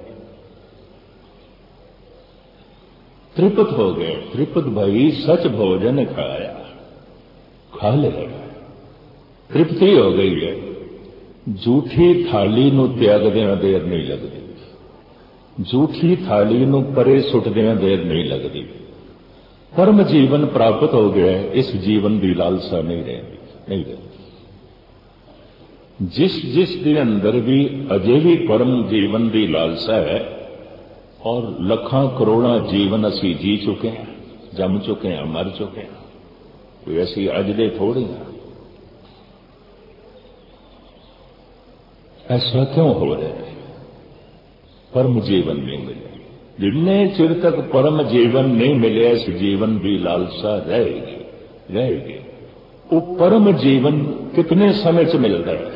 तृप्त हो गए, तृप्त भई सच भोजन खाया, खा लिया, तृप्ति हो गई है। झूठी थाली नूं त्यागदियां देर नहीं लगती, झूठी थाली नूं परे सुटदियां देर नहीं लगती। परम जीवन प्राप्त हो गया, इस जीवन की लालसा नहीं रहती। जिस जिस के अंदर भी अजे भी परम जीवन की लालसा है, और लखां करोड़ां जीवन असी जी चुके हैं, जम चुके हैं, मर चुके हैं, कोई असी अज दे थोड़े हैं। ऐसा क्यों हो रहा है? परम जीवन नहीं मिले। जितने चिर तक परम जीवन नहीं मिले, इस जीवन की लालसा रहेगी, रहेगी। वो परम जीवन कितने समय से मिलता है?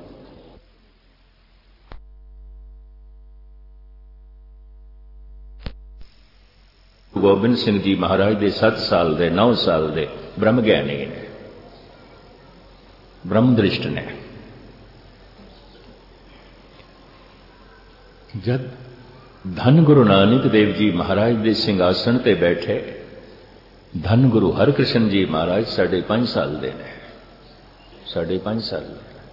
गोबिंद सिंह जी महाराज के 7 साल दे 9 साल दे ब्रह्म ज्ञानी ने, ब्रह्म दृष्ट ने। जब धन गुरु नानक देव जी महाराज के सिंहासन ते बैठे, धन गुरु हरकृष्ण जी महाराज 5.5 साल दे ने, 5.5 साल,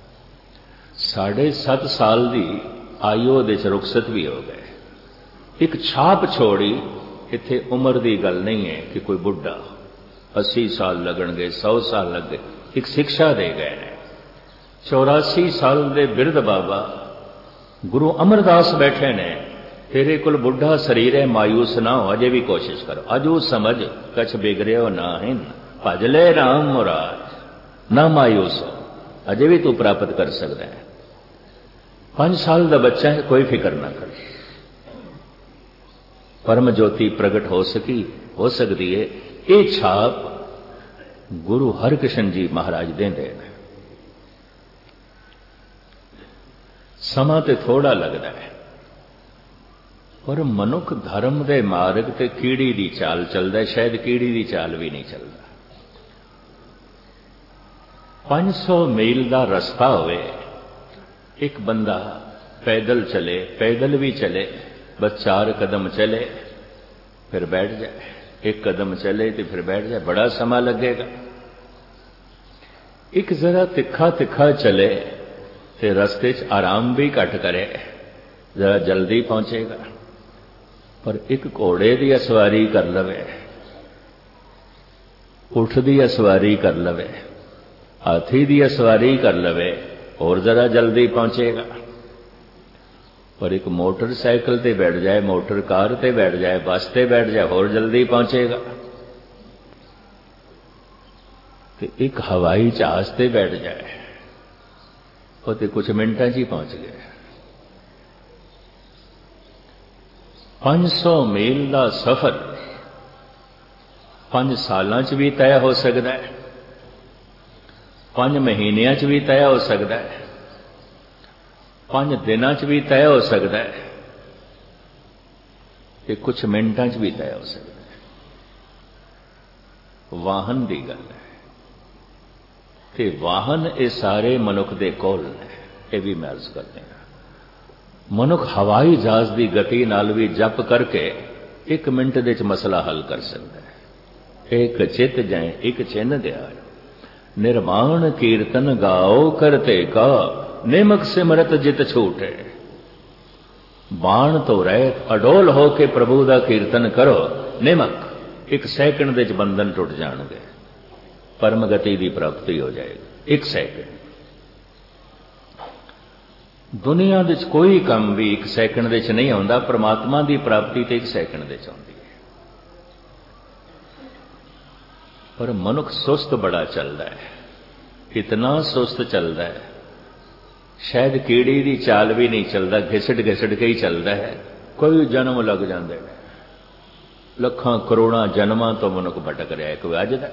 7.5 साल की आयु दे रुखसत भी हो गए। एक छाप छोड़ी। इत्थे उम्र की गल नहीं है कि कोई बुढ़ा 80 साल लगणगे, 100 साल लग गए। एक शिक्षा दे गए ने। 84 साल के बिरध बाबा गुरु अमरदास बैठे ने, तेरे कोल बुढ़ा शरीर है, मायूस ना हो, अजे भी कोशिश करो। अजो समझ कछ बिगड़े ना है, भज ले राम मुराद, ना मायूस हो, अजे भी तू प्राप्त कर सकता है। 5 साल का बच्चा है, कोई फिक्र ना कर। परम ज्योति प्रगट हो सकती है। ये छाप गुरु हरकृष्ण जी महाराज देंदे ने। समा ते थोड़ा लगता है, पर मनुख धर्म दे मार्ग ते कीड़ी दी चाल चलदा है, शायद कीड़ी दी चाल भी नहीं चलता। 500 मील का रस्ता होवे, एक बंदा पैदल चले, पैदल भी चले, बस 4 कदम चले फिर बैठ जाए, 1 कदम चले तो फिर बैठ जाए, बड़ा समा लगेगा। एक जरा तिखा तिखा चले तो रस्ते च आराम भी घट करे, जरा जल्दी पहुंचेगा। पर एक घोड़े की सवारी कर लवे, ऊठ की सवारी कर लवे, हाथी की सवारी कर लवे, और जरा जल्दी पहुंचेगा। पर एक मोटरसाइकिल ते बैठ जाए, मोटर कार ते बैठ जाए, बस ते बैठ जाए, और जल्दी पहुंचेगा। तो एक हवाई जहाज ते बैठ जाए, वो तो कुछ मिनटां ही पहुंच गए। 500 मील का सफर 5 सालों च भी तय हो सकता है, 5 महीनों च भी तय हो सकता है, 5 दिनों च भी तय हो सकता है, कि कुछ मिनटां च भी तय हो सकता है। वाहन की गल है, ते वाहन ये सारे मनुख दे कोल ने, ये भी मैं अर्ज करते हैं। मनुख हवाई जहाज की गति नाल भी जप करके 1 मिनट दे च मसला हल कर सकता है। एक चित जाए एक चिन्ह दयाल, निर्वाण कीर्तन गाओ करते का, निमक सिमरत जित छूटे। बाण तो रहत अडोल होके प्रभु का कीर्तन करो, निमक 1 सैकंड दे च बंधन टुट जाणगे, परम गति की प्राप्ति हो जाएगी। 1 सैकंड। दुनिया दे कोई काम भी 1 सैकंड दे च नहीं आउंदा, परमात्मा की प्राप्ति तो 1 सैकंड दे च आउंदी है। पर मनुख सुस्त बड़ा चलता है, इतना सुस्त चलता है, शायद कीड़ी की चाल भी नहीं चलता, घिसट घिसट के ही चलता है। कोई जन्म लग जाते हैं, लखां करोड़ां जन्मां तो मनुख भटक रहा है, कोई अज दा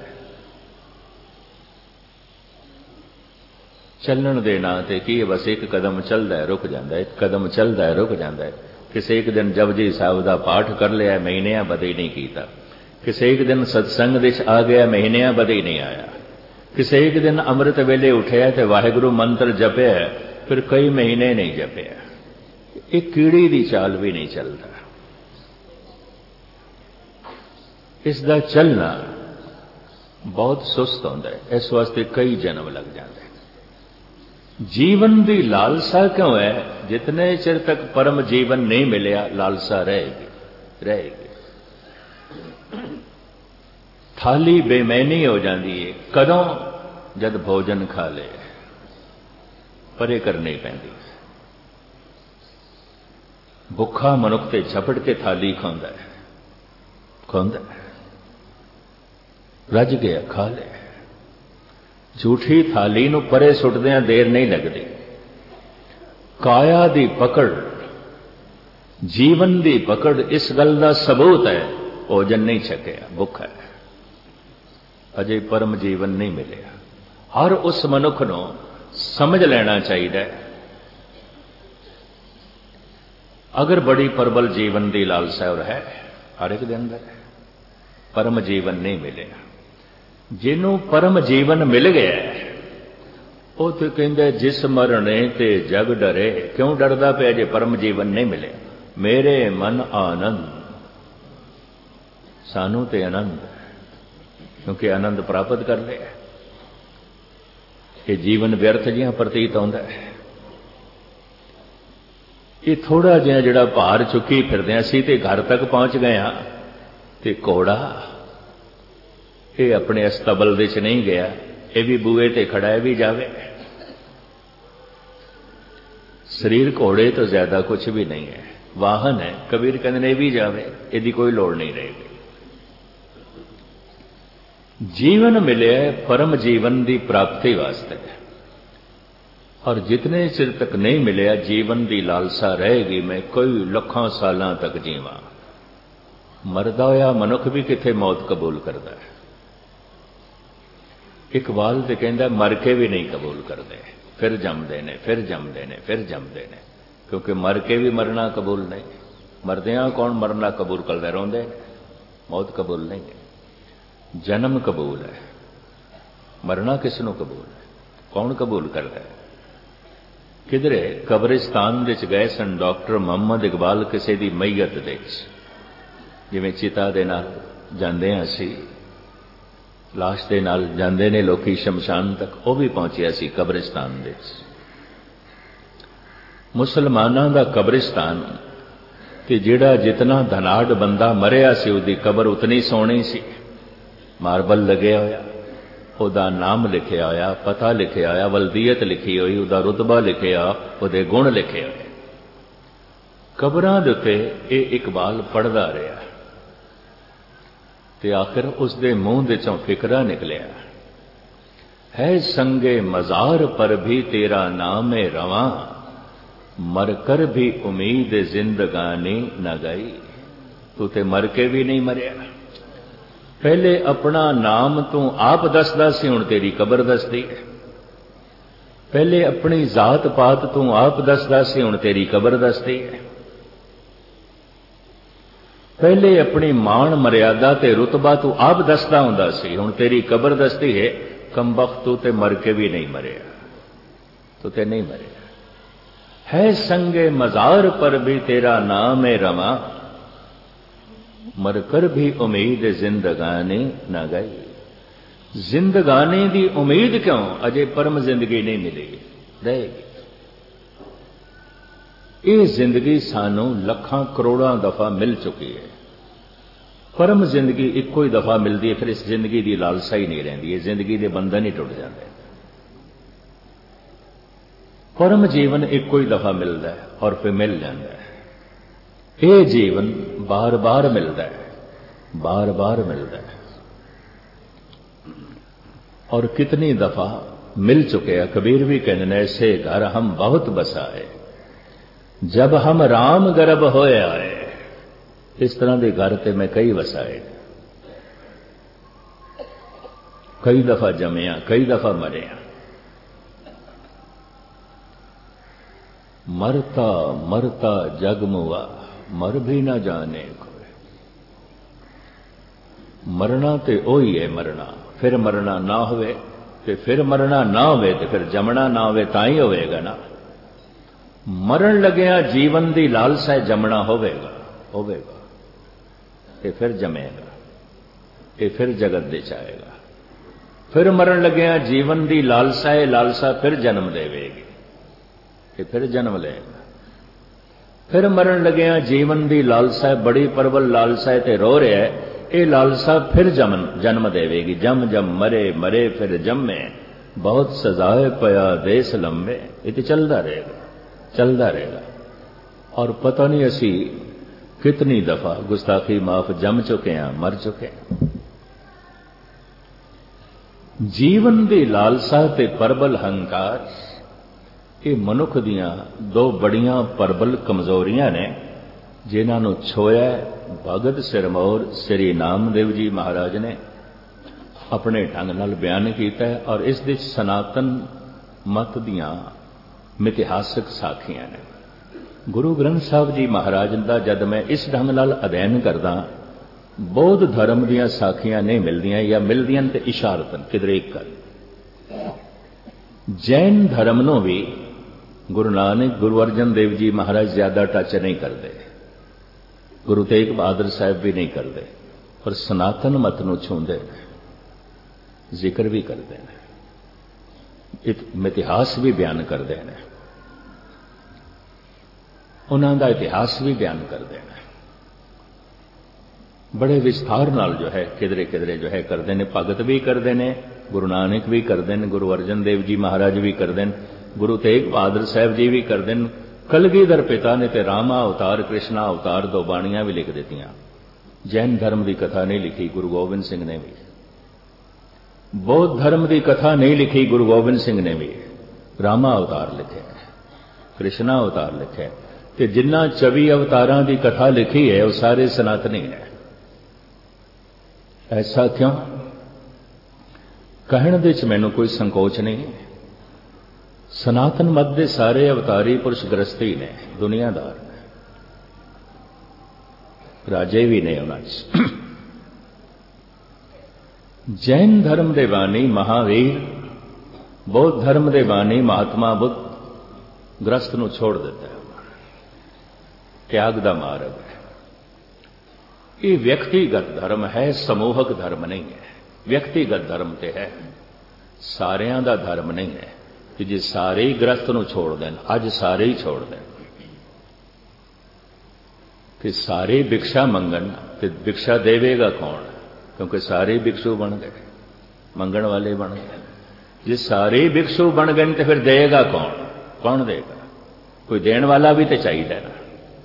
चलन दे नां ते की बस 1 कदम चलता है रुक जाता है, 1 कदम चलता है रुक जाता है। किसी एक दिन जपजी साहब का पाठ कर लिया, महीनिया बदी नहीं किया। किसी एक दिन सत्संग दिश आ गया, महीनिया बदी नहीं आया। किसी एक दिन अमृत वेले उठया तो वाहिगुरु मंत्र जपया, फिर कई महीने नहीं जपया। एक कीड़ी की चाल भी नहीं चलता। इसका चलना बहुत सुस्त होता है, इस वास्ते कई जन्म लग जाते हैं। जीवन की लालसा क्यों है? जितने चिर तक परम जीवन नहीं मिलिया, लालसा रहेगी। थाली बेमैनी हो जाती है कदों, जद भोजन खा ले, परे करनी पैंदी। भुखा मनुख ते झपट के थाली खांदा है, रज गया खा ले। झूठी थाली नूं परे सुटदियां देर नहीं लगती। काया दी पकड़, जीवन दी पकड़, इस गल का सबूत है भोजन नहीं छकिया, भुख है, अजे परम जीवन नहीं मिलिया। हर उस मनुख नूं समझ लेना चाहिए, अगर बड़ी प्रबल जीवन की लालसा और है हर एक दे अंदर, परम जीवन नहीं मिलेगा। जिन्हों परम जीवन मिल गया वो तो कहते जिस मरने ते जग डरे। क्यों डरदा पे जे परम जीवन नहीं मिले? मेरे मन आनंद, सानू ते आनंद, क्योंकि आनंद प्राप्त कर लिया। ये जीवन व्यर्थ जिहा प्रतीत होता है। ये थोड़ा जिहा जिहड़ा भार चुकी फिरदे असीं ते घर तक पहुंच गए हाँ, ते घोड़ा ये अपने अस्तबल दे च नहीं गया, ये भी बूहे ते खड़ा है भी जावे। शरीर घोड़े तो ज्यादा कुछ भी नहीं है, वाहन है। कबीर कहते ने भी जावे, यदि कोई लोड़ नहीं रहेगी। जीवन मिले परम जीवन की प्राप्ति वास्ते, और जितने चिर तक नहीं मिले जीवन की लालसा रहेगी। मैं कोई लखां सालां तक जीवां, मरदा होया मनुख भी किथे मौत कबूल करता है। इकबाल तो कहता मर के भी नहीं कबूल करते, फिर जमते ने, फिर जमते ने, फिर जमते ने, क्योंकि मर के भी मरना कबूल नहीं। मरदियां कौन मरना कबूल करते, रोंदे, मौत कबूल नहीं है। जन्म कबूल है, मरना किसनों कबूल है, कौन कबूल करता है। किधरे कब्रिस्तान विच गए सन डॉक्टर मुहम्मद इकबाल किसी की मैयत दे जिवें चिता दे नाल जांदे हां असीं, लाश दे नाल जांदे ने लोकी शमशान तक, वह भी पहुंचिया सी कब्रिस्तान दे। मुसलमानां दा कब्रिस्तान ते जिहड़ा जितना धनाड़ बंदा मरिया सी उसदी कबर उतनी सोहनी सी, मार्बल लगे होया, उहदा नाम लिखिया होया, पता लिखिया होया, वल्दियत लिखी हुई, उहदा रुतबा लिखिया, उहदे गुण लिखे होए। कबरां दे उत्ते इह इकबाल पढ़दा रहा ते आखिर उसके मुंह दे चों फिकरा निकलिया, है संगे मजार पर भी तेरा नाम रवा, मर कर भी उम्मीद जिंदगानी न गई। तू ते मर के भी नहीं मरिया। पहले अपना नाम तू आप दसदा सी, हुण तेरी कबर दसदी है। पहले अपनी जात पात तू आप दसदा सी, हुण तेरी कबर दसदी है। पहले अपनी मान मर्यादा ते रुतबा तू आप दसदा हुंदा सी, हुण तेरी कबर दसदी है। कमबख्त तू ते मर के भी नहीं मरिया, तू ते नहीं मरिया। है संगे मजार पर भी तेरा नाम रमा, मर कर भी उम्मीद जिंदगानी न गई। जिंदगानी दी उम्मीद क्यों, अजे परम जिंदगी नहीं मिली, रहेगी। ये जिंदगी सानू लखां करोड़ां दफा मिल चुकी है। परम जिंदगी इको ही दफा मिलती है, फिर इस जिंदगी की लालसा ही नहीं रही, ये जिंदगी के बंधन ही टुट जाते। परम जीवन इको ही दफा मिलता है और फिर मिल जाता है। ये जीवन बार बार मिलता है, बार बार मिलता है, और कितनी दफा मिल चुके हैं। कबीर भी कहते हैं, ऐसे घर हम बहुत बसाए, जब हम राम गर्भ होए आए। इस तरह के घर ते मैं कई वसाए, कई दफा जमया, कई दफा मरिया। मरता मरता जग मुआ, मर भी ना जाने कोई। मरना ते ओही है मरना, फिर मरना ना होवे ते फिर मरना ना होवे ते फिर जमना ना होवे तां ही होवेगा ना। मरण लग्या जीवन दी लालसा है, जमना होवेगा, होवेगा ते फिर जमेगा, ते फिर जगत दे जाएगा। फिर मरण लग्या जीवन दी लालसा है, लालसा फिर जन्म देवेगी, ते फिर जन्म लेगा। फिर मरण लग्या जीवन दी लालसा है, बड़ी प्रबल लालसा है, ते रो रहा है, ये लालसा फिर जन्म देवेगी। जम जम मरे, मरे फिर जमे, बहुत सजाए पया देश लंबे। ये तो चलता रहेगा, चलता रहेगा। और पता नहीं असी कितनी दफा गुस्ताखी माफ जम चुके हैं, मर चुके हैं। जीवन की लालसा ते प्रबल हंकार, ये मनुख दियां दो बड़ियां प्रबल कमजोरियां ने, जिन्हों छोया भगत सिरमौर श्री नामदेव जी महाराज ने अपने ढंग नाल बयान किया है। और इस दे सनातन मत दियां मितिहासक साखियां ने। गुरु ग्रंथ साहब जी महाराज का जब मैं इस ढंग नाल अध्ययन करदा, बौद्ध धर्म दियां साखियां नहीं मिलदियां, या मिलदियां ते इशारतन किधरे एक कर। जैन धर्म नूं भी गुरु नानक गुरु अर्जन देव जी महाराज ज्यादा टच नहीं करते, गुरु तेग बहादुर साहब भी नहीं करते, पर सनातन मत नूं छूंदे, जिक्र भी करते हैं, इतिहास भी बयान करते हैं, उन्हों का इतिहास भी बयान करते हैं। बड़े विस्तार नाल जो है किधरे किधरे जो है करते हैं। भगत भी करते हैं, गुरु नानक भी करते हैं, गुरु अर्जन देव जी महाराज भी करते हैं, गुरु तेग बहादुर साहब जी भी करते हैं। कलगीधर पिता ने ते रामा अवतार कृष्णा अवतार दो बाणियां भी लिख दित्तियां। जैन धर्म की कथा नहीं लिखी गुरु गोबिंद सिंह ने भी, बौद्ध धर्म की कथा नहीं लिखी गुरु गोबिंद सिंह ने भी। रामा अवतार लिखे, कृष्णा अवतार लिखे, ते जिन्ना 24 अवतारां की कथा लिखी है वह सारे सनातनी है। ऐसा क्यों? कहण दे च मैनूं कोई संकोच नहीं। सनातन मत दे सारे अवतारी पुरुष गृहस्थी ने, दुनियादार ने, राजे भी ने उन्हां च। जैन धर्म दे बानी महावीर, बौद्ध धर्म दे बानी महात्मा बुद्ध गृहस्थ नूं छोड़ दिता है, त्याग दा मार्ग है। ये व्यक्तिगत धर्म है, समूहक धर्म नहीं है। व्यक्तिगत धर्म तो है, सारियां दा धर्म नहीं है कि जे सारे ही गृहस्थ नूं छोड़ देन, अज सारे ही छोड़ देन, कि सारे भिक्षा मंगन तो भिक्षा देवेगा कौन? क्योंकि सारे भिक्षु बन गए, मंगण वाले बन गए। जे सारे भिक्षु बन गए तो फिर देगा कौन? कौन देगा? कोई देण वाला भी तो चाहिए ना।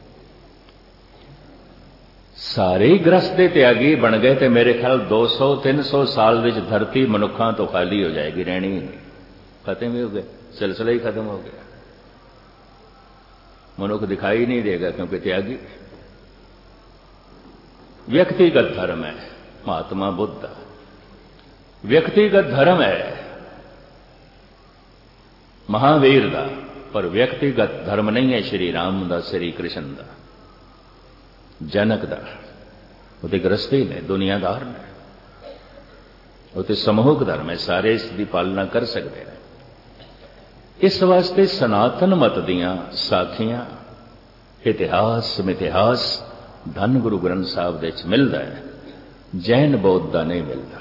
सारे ही गृहस्थ दे त्यागी बन गए तो मेरे ख्याल 200-300 साल विच धरती मनुखों तो खाली हो जाएगी, रहनी ही नहीं, खत्म ही हो गए, सिलसिला ही खत्म हो गया। मनुख दिखाई नहीं देगा क्योंकि त्यागी। व्यक्तिगत धर्म है महात्मा बुद्ध, व्यक्तिगत धर्म है महावीर का, पर व्यक्तिगत धर्म नहीं है श्री राम का, श्री कृष्ण का, जनक दा। वो तो गृहस्थी ने, दुनियादार ने, वो तो समूहक धर्म है, सारे इसकी पालना कर सकते हैं। इस वास्ते सनातन मत दियां साखियां, इतिहास मितिहास धन गुरु ग्रंथ साहब दे च मिलदा है, जैन बौद्ध दा नहीं मिलता।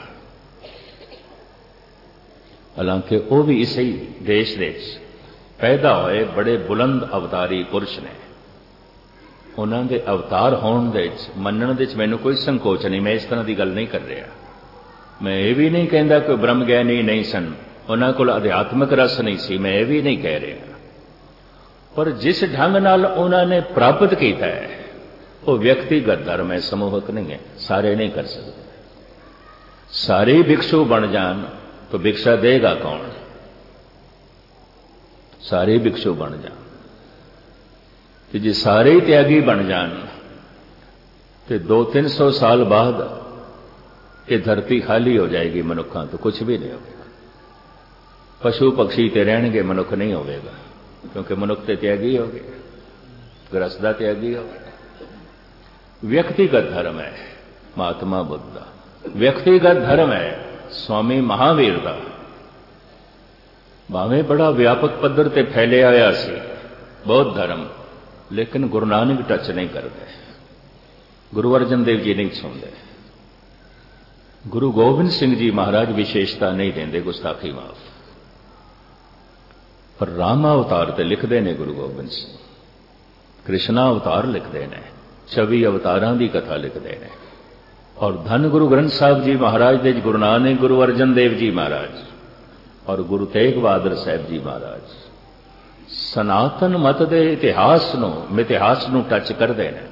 हालांकि वो भी इसे ही देश दे पैदा होए बड़े बुलंद अवतारी पुरुष ने, उन्होंने दे अवतार होने दे मनण दे मैनूं कोई संकोच नहीं। मैं इस तरह की गल नहीं कर रहा। मैं ये भी नहीं कहता कि ब्रह्म ज्ञानी नहीं सन, उन्होंने कोल अध्यात्मक रस नहीं सी, मैं ये भी नहीं कह रहा। पर जिस ढंग नाल उन्होंने प्राप्त किया है वो व्यक्तिगत धर्म है, समूहक नहीं है। सारे नहीं कर सकते। सारे भिक्षु बन जान तो भिक्षा देगा कौन? सारे भिक्षु बन जान तो जे सारे ही त्यागी बन जान तो 200-300 साल बाद ये धरती खाली हो जाएगी मनुखों तो, कुछ भी नहीं होगा। पशु पक्षी ते रहणगे, मनुख नहीं होगा, क्योंकि मनुख ते त्यागी हो गए, गृहस्थ दा त्यागी हो गया। व्यक्तिगत धर्म है महात्मा बुद्ध दा, व्यक्तिगत धर्म है स्वामी महावीर दा। भावें बड़ा व्यापक पद्धर ते फैलिया होया सी बौद्ध धर्म, लेकिन गुरु नानक टच नहीं करते, गुरु अर्जन देव जी नहीं सुनते, गुरु गोबिंद सिंह जी महाराज विशेषता नहीं देंगे गुस्ताखी माफ, पर राम अवतार ते लिखते हैं गुरु गोबिंद सिंह, कृष्णा अवतार लिखते हैं, 24 अवतारां की कथा लिखते हैं। और धन गुरु ग्रंथ साहब जी महाराज दे गुरु नानक, गुरु अर्जन देव जी महाराज और गुरु तेग बहादुर साहब जी महाराज सनातन मत दे इतिहास मितिहास टच करते हैं।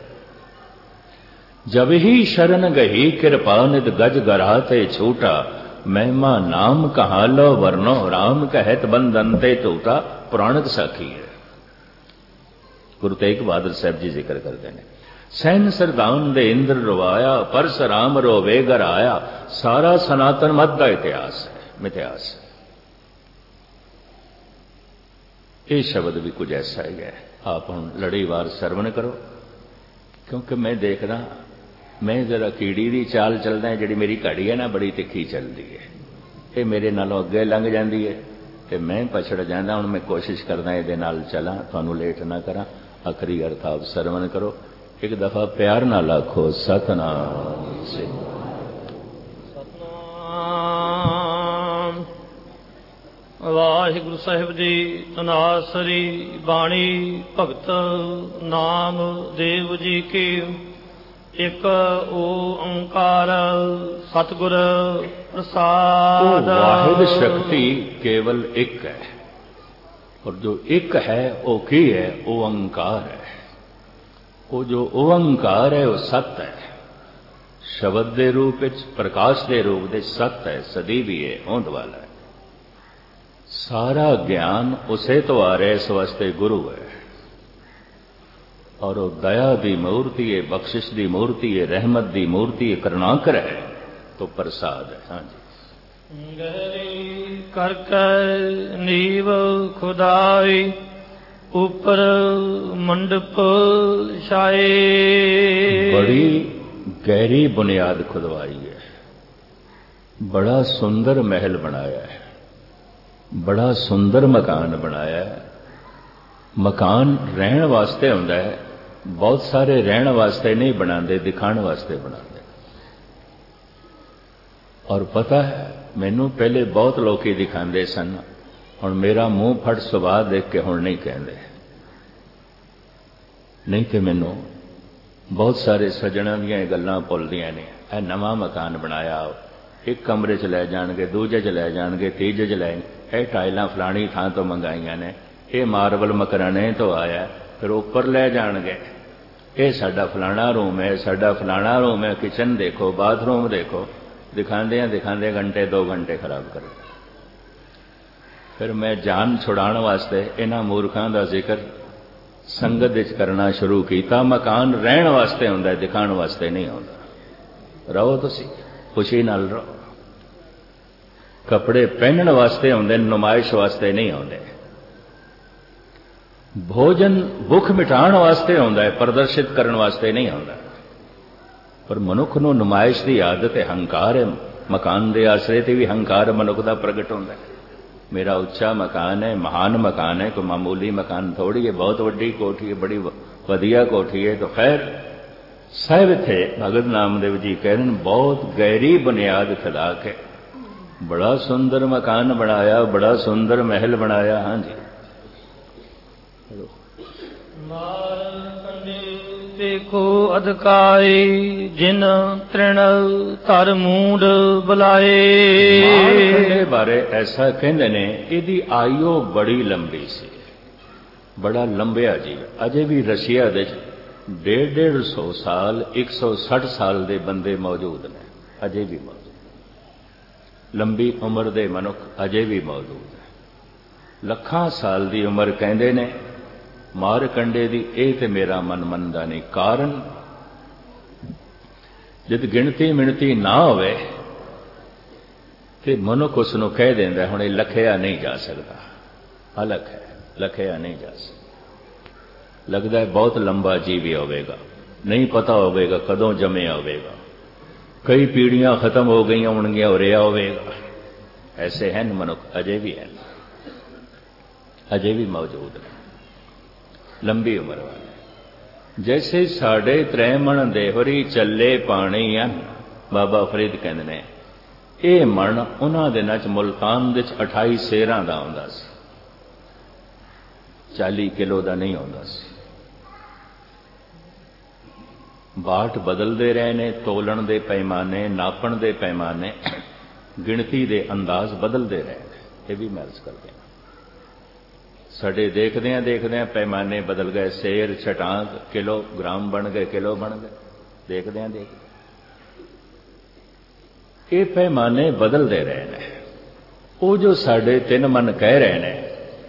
जब ही शरण गही कृपा निद गज गराते छूटा, महिमा नाम कहा लो वर्णो राम कहत बंधन ते टूटा। पुराणक साखी है, गुरु तेग बहादुर साहब जी जिक्र करते हैं। सैन सरदान दे इंद्र रवाया, परशुराम रोवे घर आया। सारा सनातन मत का इतिहास है, मितिहास है। ये शब्द भी कुछ ऐसा ही है। आप हम लड़ीवार सरवण करो, क्योंकि मैं देखना, मैं जरा कीड़ी की चाल चलदा है, जी मेरी घड़ी है ना बड़ी तिखी चलती है, ये मेरे नालों अगे लंघ जाती है तो मैं पछड़ जाता। हुण मैं कोशिश करदा ये नाल चला, तुहानूं लेट ना करा। आखिरी अर्थ आप सरवण करो, एक दफा प्यार नाल आखो सतनाम से। वाहिगुरु साहिब जी तनासरी बाणी भगत नाम देव जी की। एक ओंकार सतगुर प्रसाद। वाहिद शक्ति केवल एक है, और जो एक है वो की है? ओंकार है। वो जो ओंकार है वो सत्य है, शब्द के रूप में, प्रकाश के रूप में सत्य है, सदी भी है, होंद वाला है। सारा ज्ञान उसे तो आ रहा है, इस वास्ते गुरु है। और वो दया की मूर्ति है, बख्शिश की मूर्ति है, रहमत की मूर्ति है, करुणाकर है। तो प्रसाद है। हाँ जी। गहरी करके नीव खुदाई ऊपर मंडप छाए। बड़ी गहरी बुनियाद खुदवाई है, बड़ा सुंदर महल बनाया है, बड़ा सुंदर मकान बनाया है। मकान रहन वास्ते हुंदा है, बहुत सारे रहन वास्ते नहीं बनाते, दिखाने वास्ते बनाते। और पता है मैनू पहले बहुत लोग ही दिखाते सन, हुण मेरा मुंह फट सुभाव देख के हुण नहीं कहते। नहीं तो मैनू बहुत सारे सज्जणों दी गल्लां भुलदियां ने। यह नवां मकान बनाया, एक कमरे च लै जाणगे, दूजे च लै जाणगे, तीजे च लै, यह टाइलां फलानी थां तो मंगाईयां ने, यह मार्बल मकराने तो आया, फिर उपर लै जाणगे, यह साडा फलाना रूम है, साडा फलाना रूम है, किचन देखो, बाथरूम देखो। दिखाते दिखाते घंटे 2 घंटे खराब कर। फिर मैं जान छुड़ाने वास्ते इन्हां मूर्खां दा जिक्र संगत विच करना शुरू किया। मकान रहन वास्ते हुंदा, दिखाने वास्ते नहीं हुंदा। रहो तुसीं खुशी नाल रहो। कपड़े पहनने वास्ते हुंदे, नुमाइश वास्ते नहीं हुंदे। भोजन भुख मिटाण वास्ते हुंदा है, प्रदर्शित करने वास्ते नहीं हुंदा। पर मनुख नूं नुमाइश की आदत है, हंकार है। मकान के आसरे ते भी हंकार मनुख का प्रगट होंदा है। मेरा उच्चा मकान है, महान मकान है, कोई मामूली मकान थोड़ी है, बहुत वड्डी कोठी है, बड़ी वधिया कोठी है। तो खैर साहिब थे भगत नामदेव जी कह रहे हैं, बहुत गहरी बुनियाद खिला के बड़ा सुंदर मकान बनाया, बड़ा सुंदर महल बनाया। हाँ जी। देखो अधकाई जिन तृण तर मूड बुलाए। मारकंडे बारे ऐसा कहते ने, इहदी आयु बड़ी लंबी सी, बड़ा लंबिया जी। अजे भी रशिया दे 150 साल 160 साल दे बंदे मौजूद ने, अजे भी मौजूद। लंबी उम्र दे मनुख अजे भी मौजूद है। लखां साल दी उम्र कहते ने। मारकंडे दी ए ते मेरा मन मनदा नहीं। कारण जद गिणती मिणती ना होवे ते मनुख उसनूं कह देंदा हुण इह लखिया नहीं जा सकदा। अलग है, लखिया नहीं जा सकदा। लगदा है बहुत लंबा जीवी होवेगा, नहीं पता होवेगा कदों जमिया होवेगा, कई पीढ़ियां खत्म हो गई होणगियां, होरिया होवेगा। ऐसे हैं मनुख, अजे भी हैं, अजे भी मौजूद हैं, लंबी उम्र वाले। जैसे साढ़े 3 मन देहरी चले पानी हैं। बाबा फरीद कहते हैं ये मन उन्हां दिनां च मुल्तान दे 28 सेरां दा आउंदा सी, 40 किलो का नहीं आउंदा सी। बाट बदलते रहे ने, तोलन दे पैमाने, नापण दे पैमाने, गिणती दे अंदाज बदलते रहे। ये भी मैं अर्ज करते हैं। साडे देखदे पैमाने बदल गए, सेर छटांक किलोग्राम बन गए, किलो बन गए। देखदे ये पैमाने बदलते रहे ने। वो जो साढ़े 3 मन कह रहे हैं,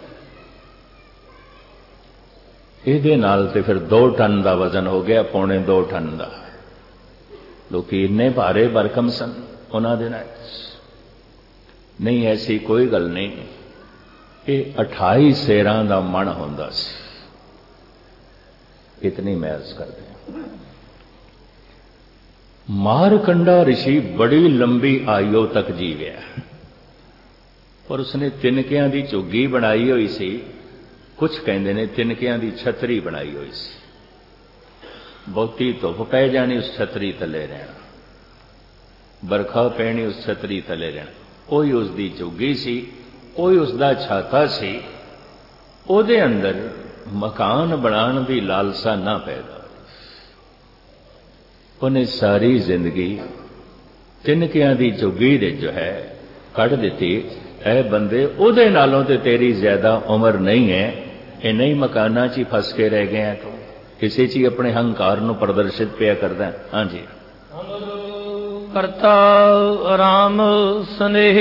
ਇਹਦੇ नाल ते फिर 2 टन का वजन हो गया, 2.25 टन का। लोग इन्ने भारे भरकम सन उन्हां दिनां। नहीं, ऐसी कोई गल नहीं। ये 28 सेरां का मन होंदा सी। इतनी मैं अर्ज कर दिया। मारकंडा ऋषि बड़ी लंबी आयु तक जीविया, पर उसने तिनकियां दी झुग्गी बनाई हुई सी। कुछ कहते ने तिनकियां दी छतरी बनाई हुई सी। बहुती धुप पै जानी उस छतरी थले रहना, बरखा पैनी उस छतरी थले रहना। ओही उसकी झुग्गी सी, ओही उसका छाता सी। ओदे अंदर मकान बनाने की लालसा ना पैदा हुई। उन्हें सारी जिंदगी तिनकियां दी झुग्गी दे जो है कढ़ दी। ऐ बंदे, उहदे नालों ते तेरी ज्यादा उम्र नहीं है, इन्हें ही मकाना च ही फस के रह गए हैं। तो किसी च अपने हंकार नूं प्रदर्शित पिया करदा है। हाँ जी। करता राम स्नेह,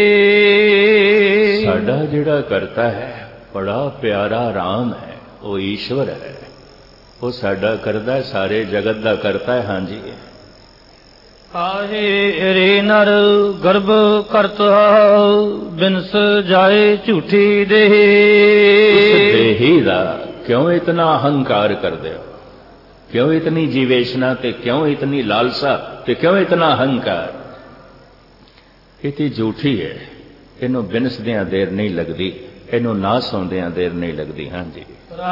साडा जिहड़ा करता है बड़ा प्यारा राम है, वो ईश्वर है। वो साडा करदा है, सारे जगत दा करता है। हाँ जी। ਕਾਹੇ ਰੇ ਨਰ ਗਰਭ ਕਰਤ ਬਿਨਸ ਜਾਏ ਝੂਠੀ ਦੇਹ। ਉਸ ਦੇਹੀ ਦਾ ਕਿਉਂ ਇਤਨਾ ਅਹੰਕਾਰ ਕਰਦੇ ਹੋ? ਕਿਉਂ ਇਤਨੀ ਜੀਵੇਸ਼ਨਾ ਤੇ ਕਿਉਂ ਇਤਨੀ ਲਾਲਸਾ ਤੇ ਕਿਉਂ ਇਤਨਾ ਅਹੰਕਾਰ? ਇਹ ਤੇ ਝੂਠੀ ਹੈ। ਇਹਨੂੰ ਬਿਨਸਦਿਆਂ ਦੇਰ ਨਹੀਂ ਲੱਗਦੀ, ਇਹਨੂੰ ਨਾਸ ਹੁੰਦਿਆਂ ਦੇਰ ਨਹੀਂ ਲੱਗਦੀ। ਹਾਂਜੀ।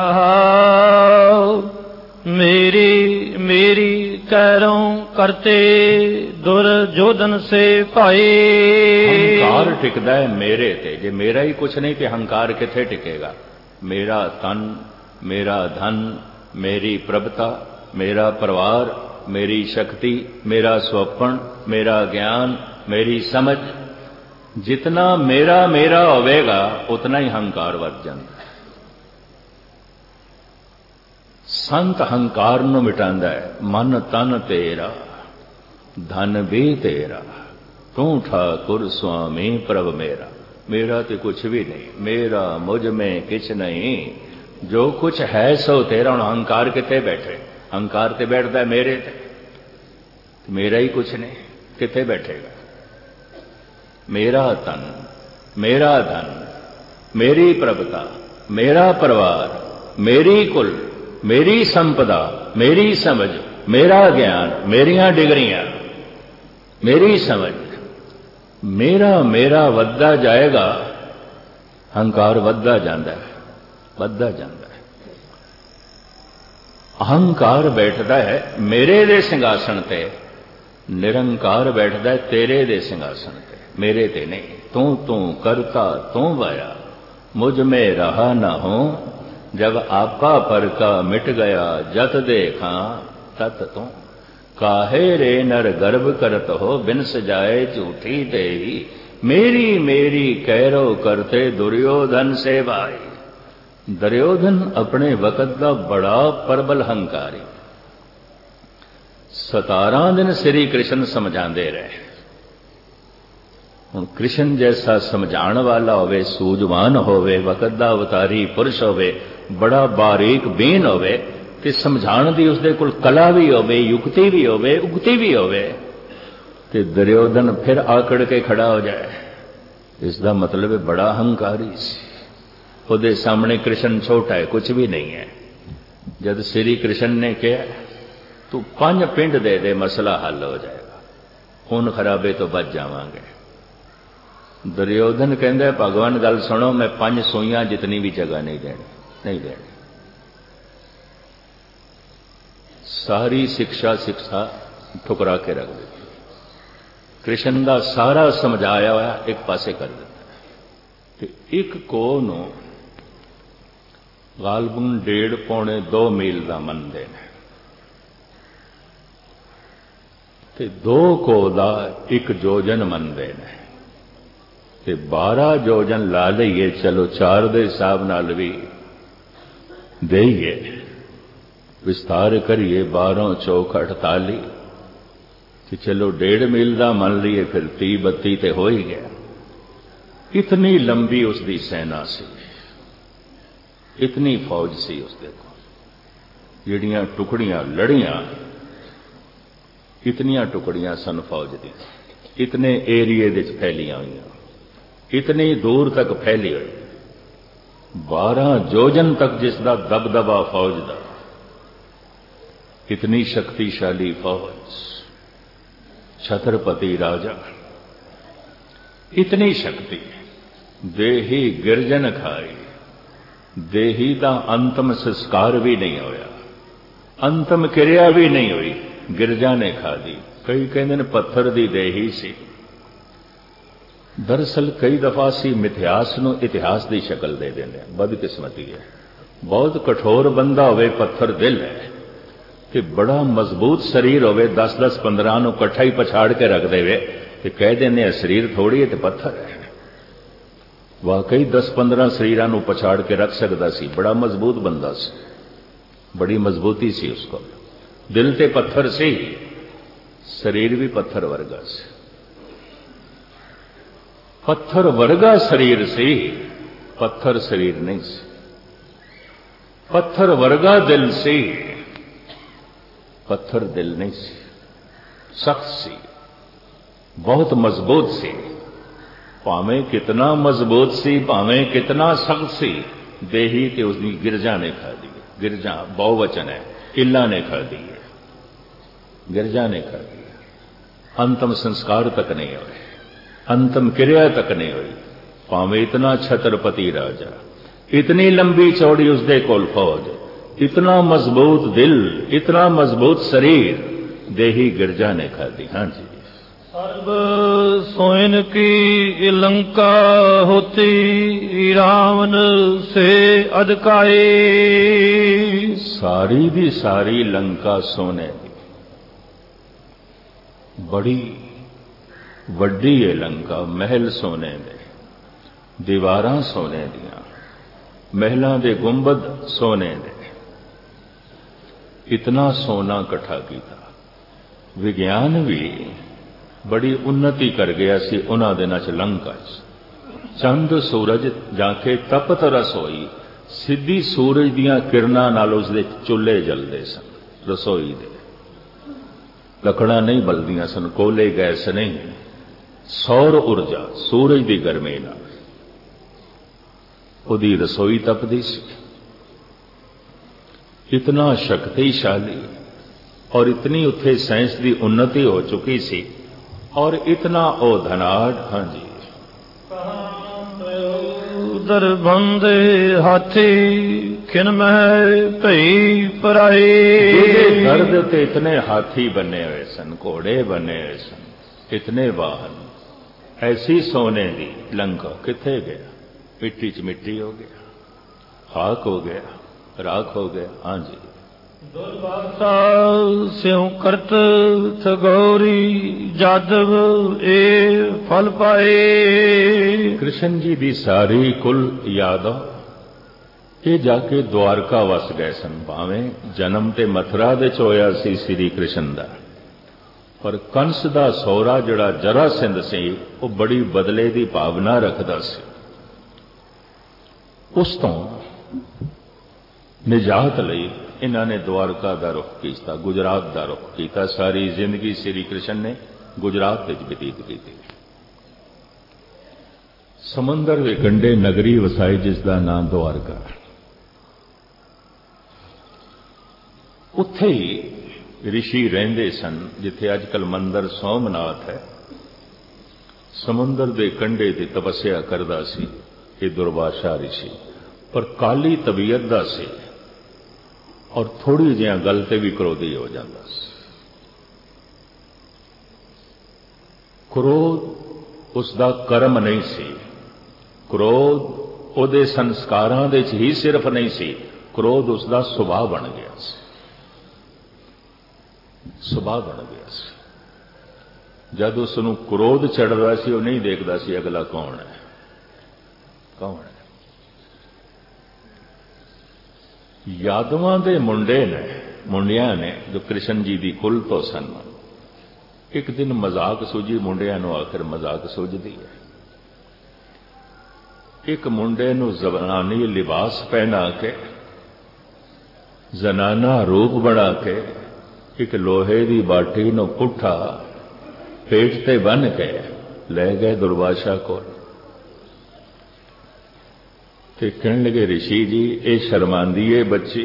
ਮੇਰੀ ਮੇਰੀ ਕਹਿਰੋਂ ਕਰਤੇ ਦੁਰਜੋਧਨ ਸੇ ਭਾਈ। ਹੰਕਾਰ ਟਿਕਦਾ ਹੈ ਮੇਰੇ ਤੇ। ਜੇ ਮੇਰਾ ਹੀ ਕੁਛ ਨਹੀਂ ਤੇ ਹੰਕਾਰ ਕਿੱਥੇ ਟਿਕੇਗਾ? ਮੇਰਾ ਤਨ, ਮੇਰਾ ਧਨ, ਮੇਰੀ ਪ੍ਰਭਤਾ, ਮੇਰਾ ਪਰਿਵਾਰ, ਮੇਰੀ ਸ਼ਕਤੀ, ਮੇਰਾ ਸੁਪਨ, ਮੇਰਾ ਗਿਆਨ, ਮੇਰੀ ਸਮਝ, ਜਿਤਨਾ ਮੇਰਾ ਮੇਰਾ ਹੋਵੇਗਾ ਉਤਨਾ ਹੀ ਹੰਕਾਰ ਵੱਧ ਜਾਂਦਾ। ਸੰਤ ਹੰਕਾਰ ਨੂੰ ਮਿਟਾਉਂਦਾ ਹੈ। ਮਨ ਤਨ ਤੇਰਾ, ਧਨ ਵੀ ਤੇਰਾ, ਤੂੰ ਠਾਕੁਰ ਸੁਆਮੀ ਪ੍ਰਭ ਮੇਰਾ। ਮੇਰਾ ਤੇ ਕੁਛ ਵੀ ਨਹੀਂ, ਮੇਰਾ ਮੁਝ में किछ नहीं, ਜੋ ਕੁਛ ਹੈ ਸੋ ਤੇਰਾ। ਹੁਣ ਹੰਕਾਰ ਕਿੱਥੇ ਬੈਠੇ? ਹੰਕਾਰ ਤੇ ਬੈਠਦਾ ਮੇਰੇ ਤੇ, ਮੇਰਾ ਹੀ ਕੁਛ ਨਹੀਂ, ਕਿੱਥੇ ਬੈਠੇਗਾ? ਮੇਰਾ ਤਨ, ਮੇਰਾ ਧਨ, ਮੇਰੀ ਪ੍ਰਭਤਾ, ਮੇਰਾ ਪਰਿਵਾਰ, ਮੇਰੀ ਕੁਲ, ਮੇਰੀ ਸੰਪਦਾ, ਮੇਰੀ ਸਮਝ, ਮੇਰਾ ਗਿਆਨ, ਮੇਰੀਆਂ ਡਿਗਰੀਆਂ, ਮੇਰੀ ਸਮਝ, ਮੇਰਾ ਮੇਰਾ ਵੱਧਦਾ ਜਾਏਗਾ। ਹੰਕਾਰ ਵੱਧਦਾ ਜਾਂਦਾ ਹੈ, ਵੱਧਦਾ ਜਾਂਦਾ ਹੈ। ਅਹੰਕਾਰ ਬੈਠਦਾ ਹੈ ਮੇਰੇ ਦੇ ਸਿੰਘਾਸਣ ਤੇ, ਨਿਰੰਕਾਰ ਬੈਠਦਾ ਹੈ ਤੇਰੇ ਦੇ ਸਿੰਘਾਸਣ ਤੇ, मेरे ते नहीं। तू तू करता तू वाया, मुझ में रहा न हो, जब आपा पर का मिट गया, जत देखा तत तू। काहे रे नर गर्भ करत हो, बिनस जाए झूठी देही, मेरी मेरी कैरो करते दुर्योधन से भाई। दुर्योधन अपने वक़्त का बड़ा प्रबल हंकारी। 17 दिन श्री कृष्ण समझाते रहे। ਹੁਣ ਕ੍ਰਿਸ਼ਨ ਜੈਸਾ ਸਮਝਾਉਣ ਵਾਲਾ ਹੋਵੇ, ਸੂਝਵਾਨ ਹੋਵੇ, ਵਕਤ ਦਾ ਅਵਤਾਰੀ ਪੁਰਸ਼ ਹੋਵੇ, ਬੜਾ ਬਾਰੀਕ ਬੀਨ ਹੋਵੇ ਤੇ ਸਮਝਾਉਣ ਦੀ ਉਸਦੇ ਕੋਲ ਕਲਾ ਵੀ ਹੋਵੇ, ਯੁਕਤੀ ਵੀ ਹੋਵੇ, ਉਗਤੀ ਵੀ ਹੋਵੇ, ਤੇ ਦੁਰਯੋਧਨ ਫਿਰ ਆਕੜ ਕੇ ਖੜਾ ਹੋ ਜਾਏ। ਇਸ ਦਾ ਮਤਲਬ ਹੈ ਬੜਾ ਹੰਕਾਰੀ ਸੀ। ਉਹਦੇ ਸਾਹਮਣੇ ਕ੍ਰਿਸ਼ਨ ਛੋਟਾ ਹੈ, ਕੁਝ ਵੀ ਨਹੀਂ ਹੈ। ਜਦ ਸ੍ਰੀ ਕ੍ਰਿਸ਼ਨ ਨੇ ਕਿਹਾ ਤੂੰ 5 ਪਿੰਡ ਦੇ ਦੇ, ਮਸਲਾ ਹੱਲ ਹੋ ਜਾਏਗਾ, ਖੂਨ ਖਰਾਬੇ ਤੋਂ ਬਚ ਜਾਵਾਂਗੇ। दुर्योधन कहता है भगवान गल सुनो, मैं 5 सूइयां जितनी भी जगह नहीं देनी, नहीं देनी। सारी शिक्षा ठुकरा के रख दी। कृष्ण का सारा समझाया हुआ एक पासे कर दिता। एक को गालबन 1.5 पौने 2 मील का मनते हैं, 2 को दा 1 जोजन मनते हैं, 12 जोजन ला लईए, चलो 4 के हिसाब नाल भी देईए, विस्तार करिए 12 चौक 48, कि चलो 1.5 मील का मन लीए, फिर 30-32 तो हो ही गया। इतनी लंबी उसकी सेना सी, इतनी फौज सी उसके को, जिहड़ियां टुकड़ियां लड़ियां, इतनियां टुकड़ियां सन फौज दी, इतने एरिए दे फैलियां हुई, इतनी दूर तक फैली हुई, 12 जोजन तक जिसका दबदबा फौज का। इतनी शक्तिशाली फौज, छत्रपति राजा, इतनी शक्ति। देही गिरजन खाई, देही का अंतिम संस्कार भी नहीं होया, अंतिम क्रिया भी नहीं हुई, गिरजा ने खा दी। कई कहते हैं पत्थर की देही सी। दरअसल कई दफा असी मिथिहास नूं इतिहास की शक्ल दे देंगे, बदकिस्मती है। बहुत कठोर बंदा होवे, पत्थर दिल है, कि बड़ा मजबूत शरीर होवे, 10-10 15 नूं इकट्ठा ही पछाड़ के रख देवे, कि कह देने शरीर थोड़ी है तो पत्थर है। वाकई 10-15 शरीरां नूं पछाड़ के रख सकता सी, बड़ा मजबूत बंदा सी, बड़ी मजबूती सी उसको। दिल ते पत्थर सी, शरीर भी पत्थर वर्गा सी, पत्थर वर्गा शरीर सी, पत्थर शरीर नहीं सी। पत्थर वर्गा दिल सी, पत्थर दिल नहीं सी, सख्त सी। बहुत मजबूत सी, भावें कितना मजबूत सी, भावें कितना सख्त सी, देही ते उसकी गिरजा ने खा दी। गिरजा बहुवचन है, इल्ला ने खा दी है, गिरजा ने खा दी। अंतम संस्कार तक नहीं हुए, अंतम क्रिया तक नहीं हुई। भावें इतना छत्रपति राजा, इतनी लंबी चौड़ी उसदे कोल फौज, इतना मजबूत दिल, इतना मजबूत शरीर, देही गिरजा ने खा दी। हाँ जी। सर्व सोइन की लंका होती, रावण से अदकाए। सारी दी सारी लंका सोने दी, बड़ी वड्डी है लंका। महल सोने दे, दीवारां सोने दियां, महलों दे गुंबद सोने दे। इतना सोना इकट्ठा किया। विज्ञान भी बड़ी उन्नति कर गया सी उन्हां दिनां च लंका च। चंद सूरज जाके तपत रसोई, सीधी सूरज दियां किरणां नाल उसदे चुल्हे जलदे सन। रसोई दे लकड़ां नहीं बलदियां सन, कोले गैस नहीं, सौर ऊर्जा सूरज की गर्मी नाल उहदी रसोई तपदी सी। इतना शक्तिशाली और इतनी उत्थे साइंस की उन्नति हो चुकी सी, और इतना ओ धनाढ़। हाँ जी। दरबंदे हाथी किन में भई पराए। दर्द ते इतने हाथी बने हुए सन, घोड़े बने हुए सन, इतने वाहन। ऐसी सोने दी लंका किथे गया? मिट्टी च मिट्टी हो गया, खाक हो गया, राख हो गया। हाँ जी। दुर्वासा स्यों करत गौरी, जादव ए फल पाए। कृष्ण जी दी सारी कुल यादव ये जाके द्वारका वस गए सन। भावें जन्म ते मथुरा दे च होया सी श्री कृष्ण दा, पर कंस दा सौरा जड़ा जरासिंध सी, वो बड़ी बदले दी भावना रखदा सी। उस तो निजात लई इन्होंने द्वारका का रुख किया, गुजरात का रुख किया। सारी जिंदगी श्री कृष्ण ने गुजरात में बतीत की। समंदर के कंढे नगरी वसाई जिसका नाम द्वारका। उत्थे ही ऋषि रहिंदे सन, जिथे अजकल मंदिर सोमनाथ है। समुंदर के कंढे ते तपस्या करदा सी ये दुर्वासा ऋषि, पर काली तबीयत दा सी और थोड़ी जिहा गल ते भी क्रोधी हो जाता। क्रोध उसका कर्म नहीं सी, क्रोध उहदे संस्कारां दे च ही सिर्फ नहीं सी, क्रोध उसका सुभाव बन गया सी। सुभाव बन गया सी। जब उसनूं क्रोध चढ़दा सी, वो नहीं देखदा सी अगला कौन है, कौन है। यादवां दे मुंडियां ने जो कृष्ण जी की कुल तो सन, एक दिन मजाक सूझी मुंडियां नूं, आखिर मजाक सूझदी है। एक मुंडे नूं जनानी लिबास पहना के, जनाना रूप बना के, एक लोहे की बाटी नूं पुठा पेट ते बन के ले गए दुर्वासा को। ते कहने लगे, ऋषि जी ये शर्मांदी है बच्ची,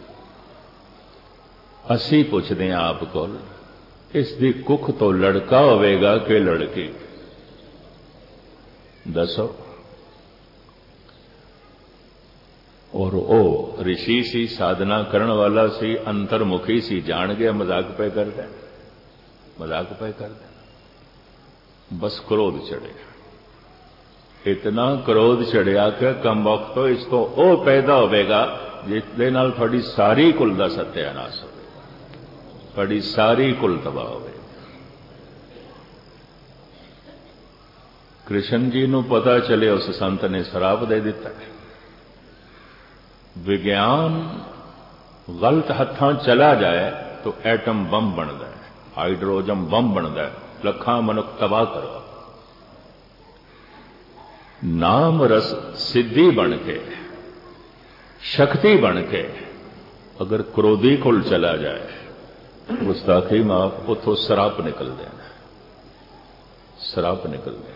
असी पुछदे हैं आप को, इसकी कुख तो लड़का होवेगा कि लड़की? दसो। और ओ ऋषि सी, साधना करने वाला सी, अंतर्मुखी सी, जान गया मजाक पे कर दे, मजाक पे कर दे। बस क्रोध चढ़े, इतना क्रोध चढ़िया कि कम वक्त तो इसको ओ पैदा होगा जिसदे नाल थोड़ी सारी कुल का सत्यानाश हो, थोड़ी सारी कुल तबाह हो। कृष्ण जी नूं पता चले, उस संत ने शराप दे दिता है। विज्ञान गलत हत्थां चला जाए तो एटम बम बनता है, हाइड्रोजन बम बनता है, लखां मनुख तबाह करो। नाम रस सिद्धि बन के, शक्ति बन के अगर क्रोधी कुल चला जाए, गुस्ताखी माफ, उथों सराप निकल देना। सराप निकलते।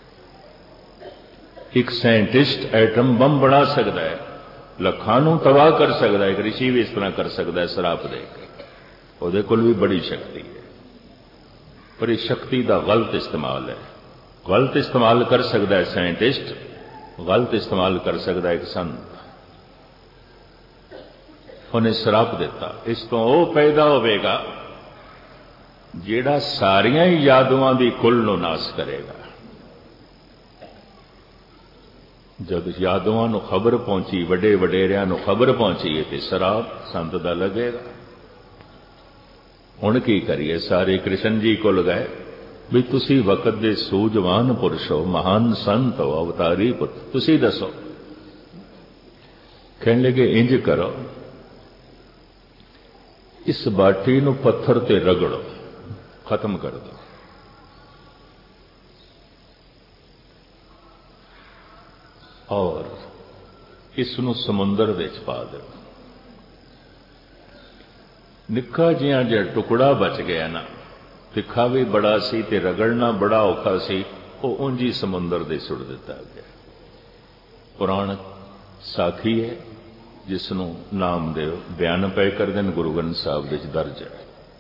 एक साइंटिस्ट एटम बम बना सकता है, ਲੱਖਾਂ ਨੂੰ तबाह कर सकता है, एक ऋषि भी इस तरह कर सकता है शराप दे के, ਉਹਦੇ ਕੋਲ भी बड़ी शक्ति है। पर इस शक्ति का गलत इस्तेमाल है। गलत इस्तेमाल कर सकता है साइंटिस्ट, गलत इस्तेमाल कर सकता है एक संत। उन्हें शराप दिता, इस तो वह पैदा होगा जिहड़ा सारिया ही यादवां की कुल नूं नाश करेगा। जब यादवां नूं खबर पहुंची, वड्डे वडेरियां नूं खबर पहुंची है तो शराप संत दा लगेगा। हुण की करिए, सारे कृष्ण जी कोल गए भी तुसी वक्त दे सूझवान पुरुष हो, महान संत हो, अवतारी पुरुष, तुसी दसो। कहने लगे इंज करो, इस बाटी नूं पत्थर ते रगड़ो, खत्म कर दो। और इसनूं समुंदर दे च पा दो। निक्का जिहा जो टुकड़ा बच गया ना, तिखा भी बड़ा सी ते रगड़ना बड़ा औखा सी, वो उंज ही समुंदर दे सुट दिता गया। पुराण साखी है जिसनों नामदेव बयान पे कर देन, गुरु ग्रंथ साहब दे दर्ज है।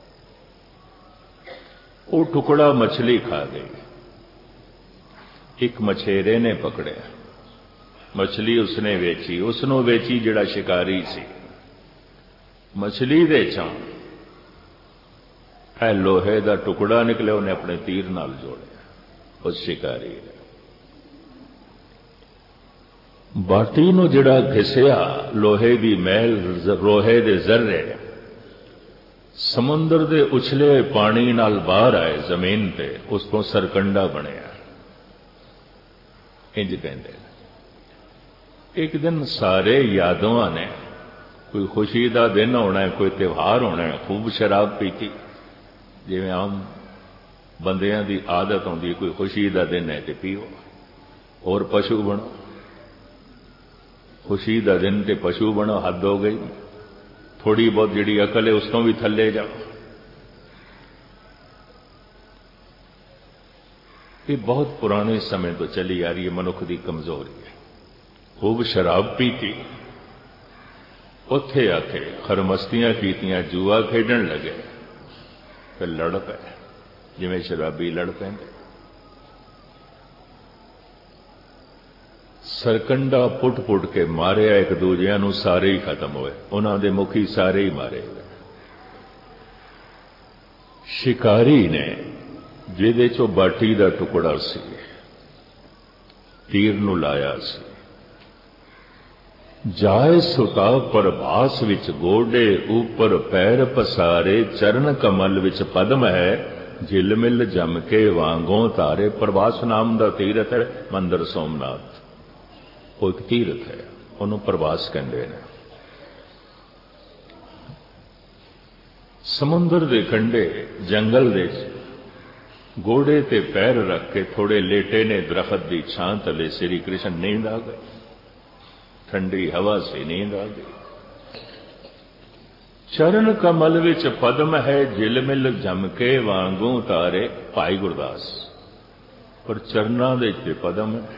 वो टुकड़ा मछली खा गई, एक मछेरे ने पकड़िया, मछली उसने वेची, उसनों वेची जिहड़ा शिकारी सी। मछली दे चों है लोहे का टुकड़ा निकले, उन्हें अपने तीर नाल जोड़िया उस शिकारी ने। बाटी नूं जिहड़ा घिसिया, लोहे की मैल, लोहे दे जर्रे समुंदर दे उछले हुए पानी नाल बाहर आए जमीन पे, उसको सरकंडा बनिया। इंज कहते एक दिन सारे यादवां ने, कोई खुशी का दिन होना है, कोई त्यौहार होना है, खूब शराब पीती, जिवें आम बंदियां की आदत होंदी, कोई खुशी का दिन है तो पीओ और पशु बनो। खुशी का दिन ते पशु बनो, हद हो गई। थोड़ी बहुत जिहड़ी अकल है उस तो भी थले जाओ। ये बहुत पुराने समय तो चली आ रही है मनुख की कमजोरी है। खूब शराब पीती, उत्थे आके खरमस्तियां कीतियां, जुआ खेडन लगे, फिर लड़ पे जिवें शराबी लड़ पैंदे। सरकंडा पुट पुट के मारिया एक दूजिया नूं, सारे ही खत्म हुए, उन्हां दे मुखी सारे ही मारे गए। शिकारी ने जिहदे चों बाटी दा टुकड़ा सी, तीर नूं लाया सी, जाए सुता प्रभास विच गोडे ऊपर पैर पसारे, चरण कमल विच पद्म है, झिलमिल जम के वांगों तारे। प्रभास नाम दा तीरथ है मंदिर सोमनाथ, वो एक तीरथ है, उन्होंने प्रभास कहते हैं। समुंदर के कंढे जंगल दे गोडे ते पैर रख के थोड़े लेटे ने दरखत की छां तले। श्री कृष्ण नींद आ गई, ठंडी हवा से नींद आ गई। चरण कमल विच पद्म है, झिलमिल झमके वांगू तारे। भाई गुरदास, पर चरना दे ते पद्म है।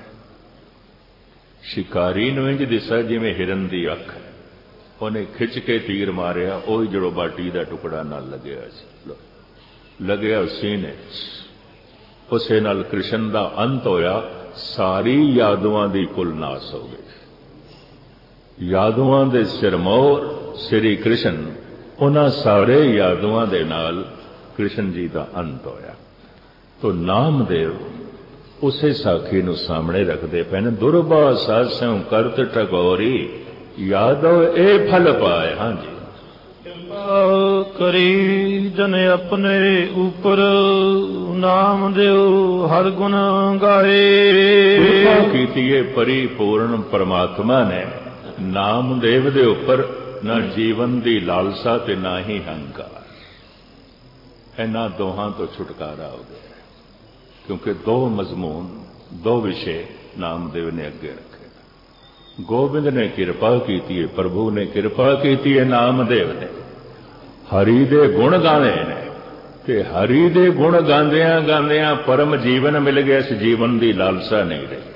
शिकारी नूं इंज दिसा जिवें हिरन दी अख है, उन्हें खिंच के तीर मारिया, वही जड़ो बाटी का टुकड़ा नाल लगया सी, लगया सीने, उसे नाल कृष्ण का अंत होया। सारी यादवां दी कुल नाश हो गई। यादवां दे सिरमौर श्री कृष्ण, उन्हां सारे यादवां दे नाल कृष्ण जी का अंत होया। तो नामदेव उसे साखी नूं सामने रखते पे ने, दुर्बा सास्यों करत टगोरी, यादव ए फल पाए। हाँ जी, करी जन अपने ऊपर, नाम देव हर गुण गाए। कृपा कीती परिपूर्ण परमात्मा ने नामदेव दे उपर, ना जीवन की लालसा ते ना ही हंकार। इन्हां दोहां तो छुटकारा हो गया, क्योंकि दो मजमून, दो विषय नामदेव ने अगे रखे। गोबिंद ने कृपा की है, प्रभु ने कृपा की है, नामदेव ने हरि दे गुण गाने ने, ਤੇ ਹਰੀ ਦੇ ਗੁਣ ਗਾਉਂਦਿਆਂ ਗਾਉਂਦਿਆਂ ਪਰਮ ਜੀਵਨ ਮਿਲ ਗਿਆ। ਇਸ ਜੀਵਨ ਦੀ ਲਾਲਸਾ ਨਹੀਂ ਰਹੀ।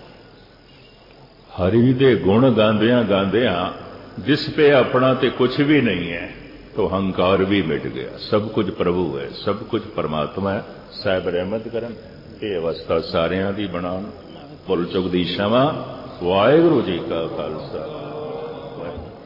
ਹਰੀ ਦੇ ਗੁਣ ਗਾਉਂਦਿਆਂ ਗਾਉਂਦਿਆਂ ਜਿਸ पे अपना ते कुछ भी नहीं है तो हंकार भी मिट गया। सब कुछ प्रभु है, सब कुछ परमात्मा है। साहब रहमत करन ये अवस्था सारियां दी बनाउण। भुल चुक दी क्षमा। वाहिगुरू जी का खालसा।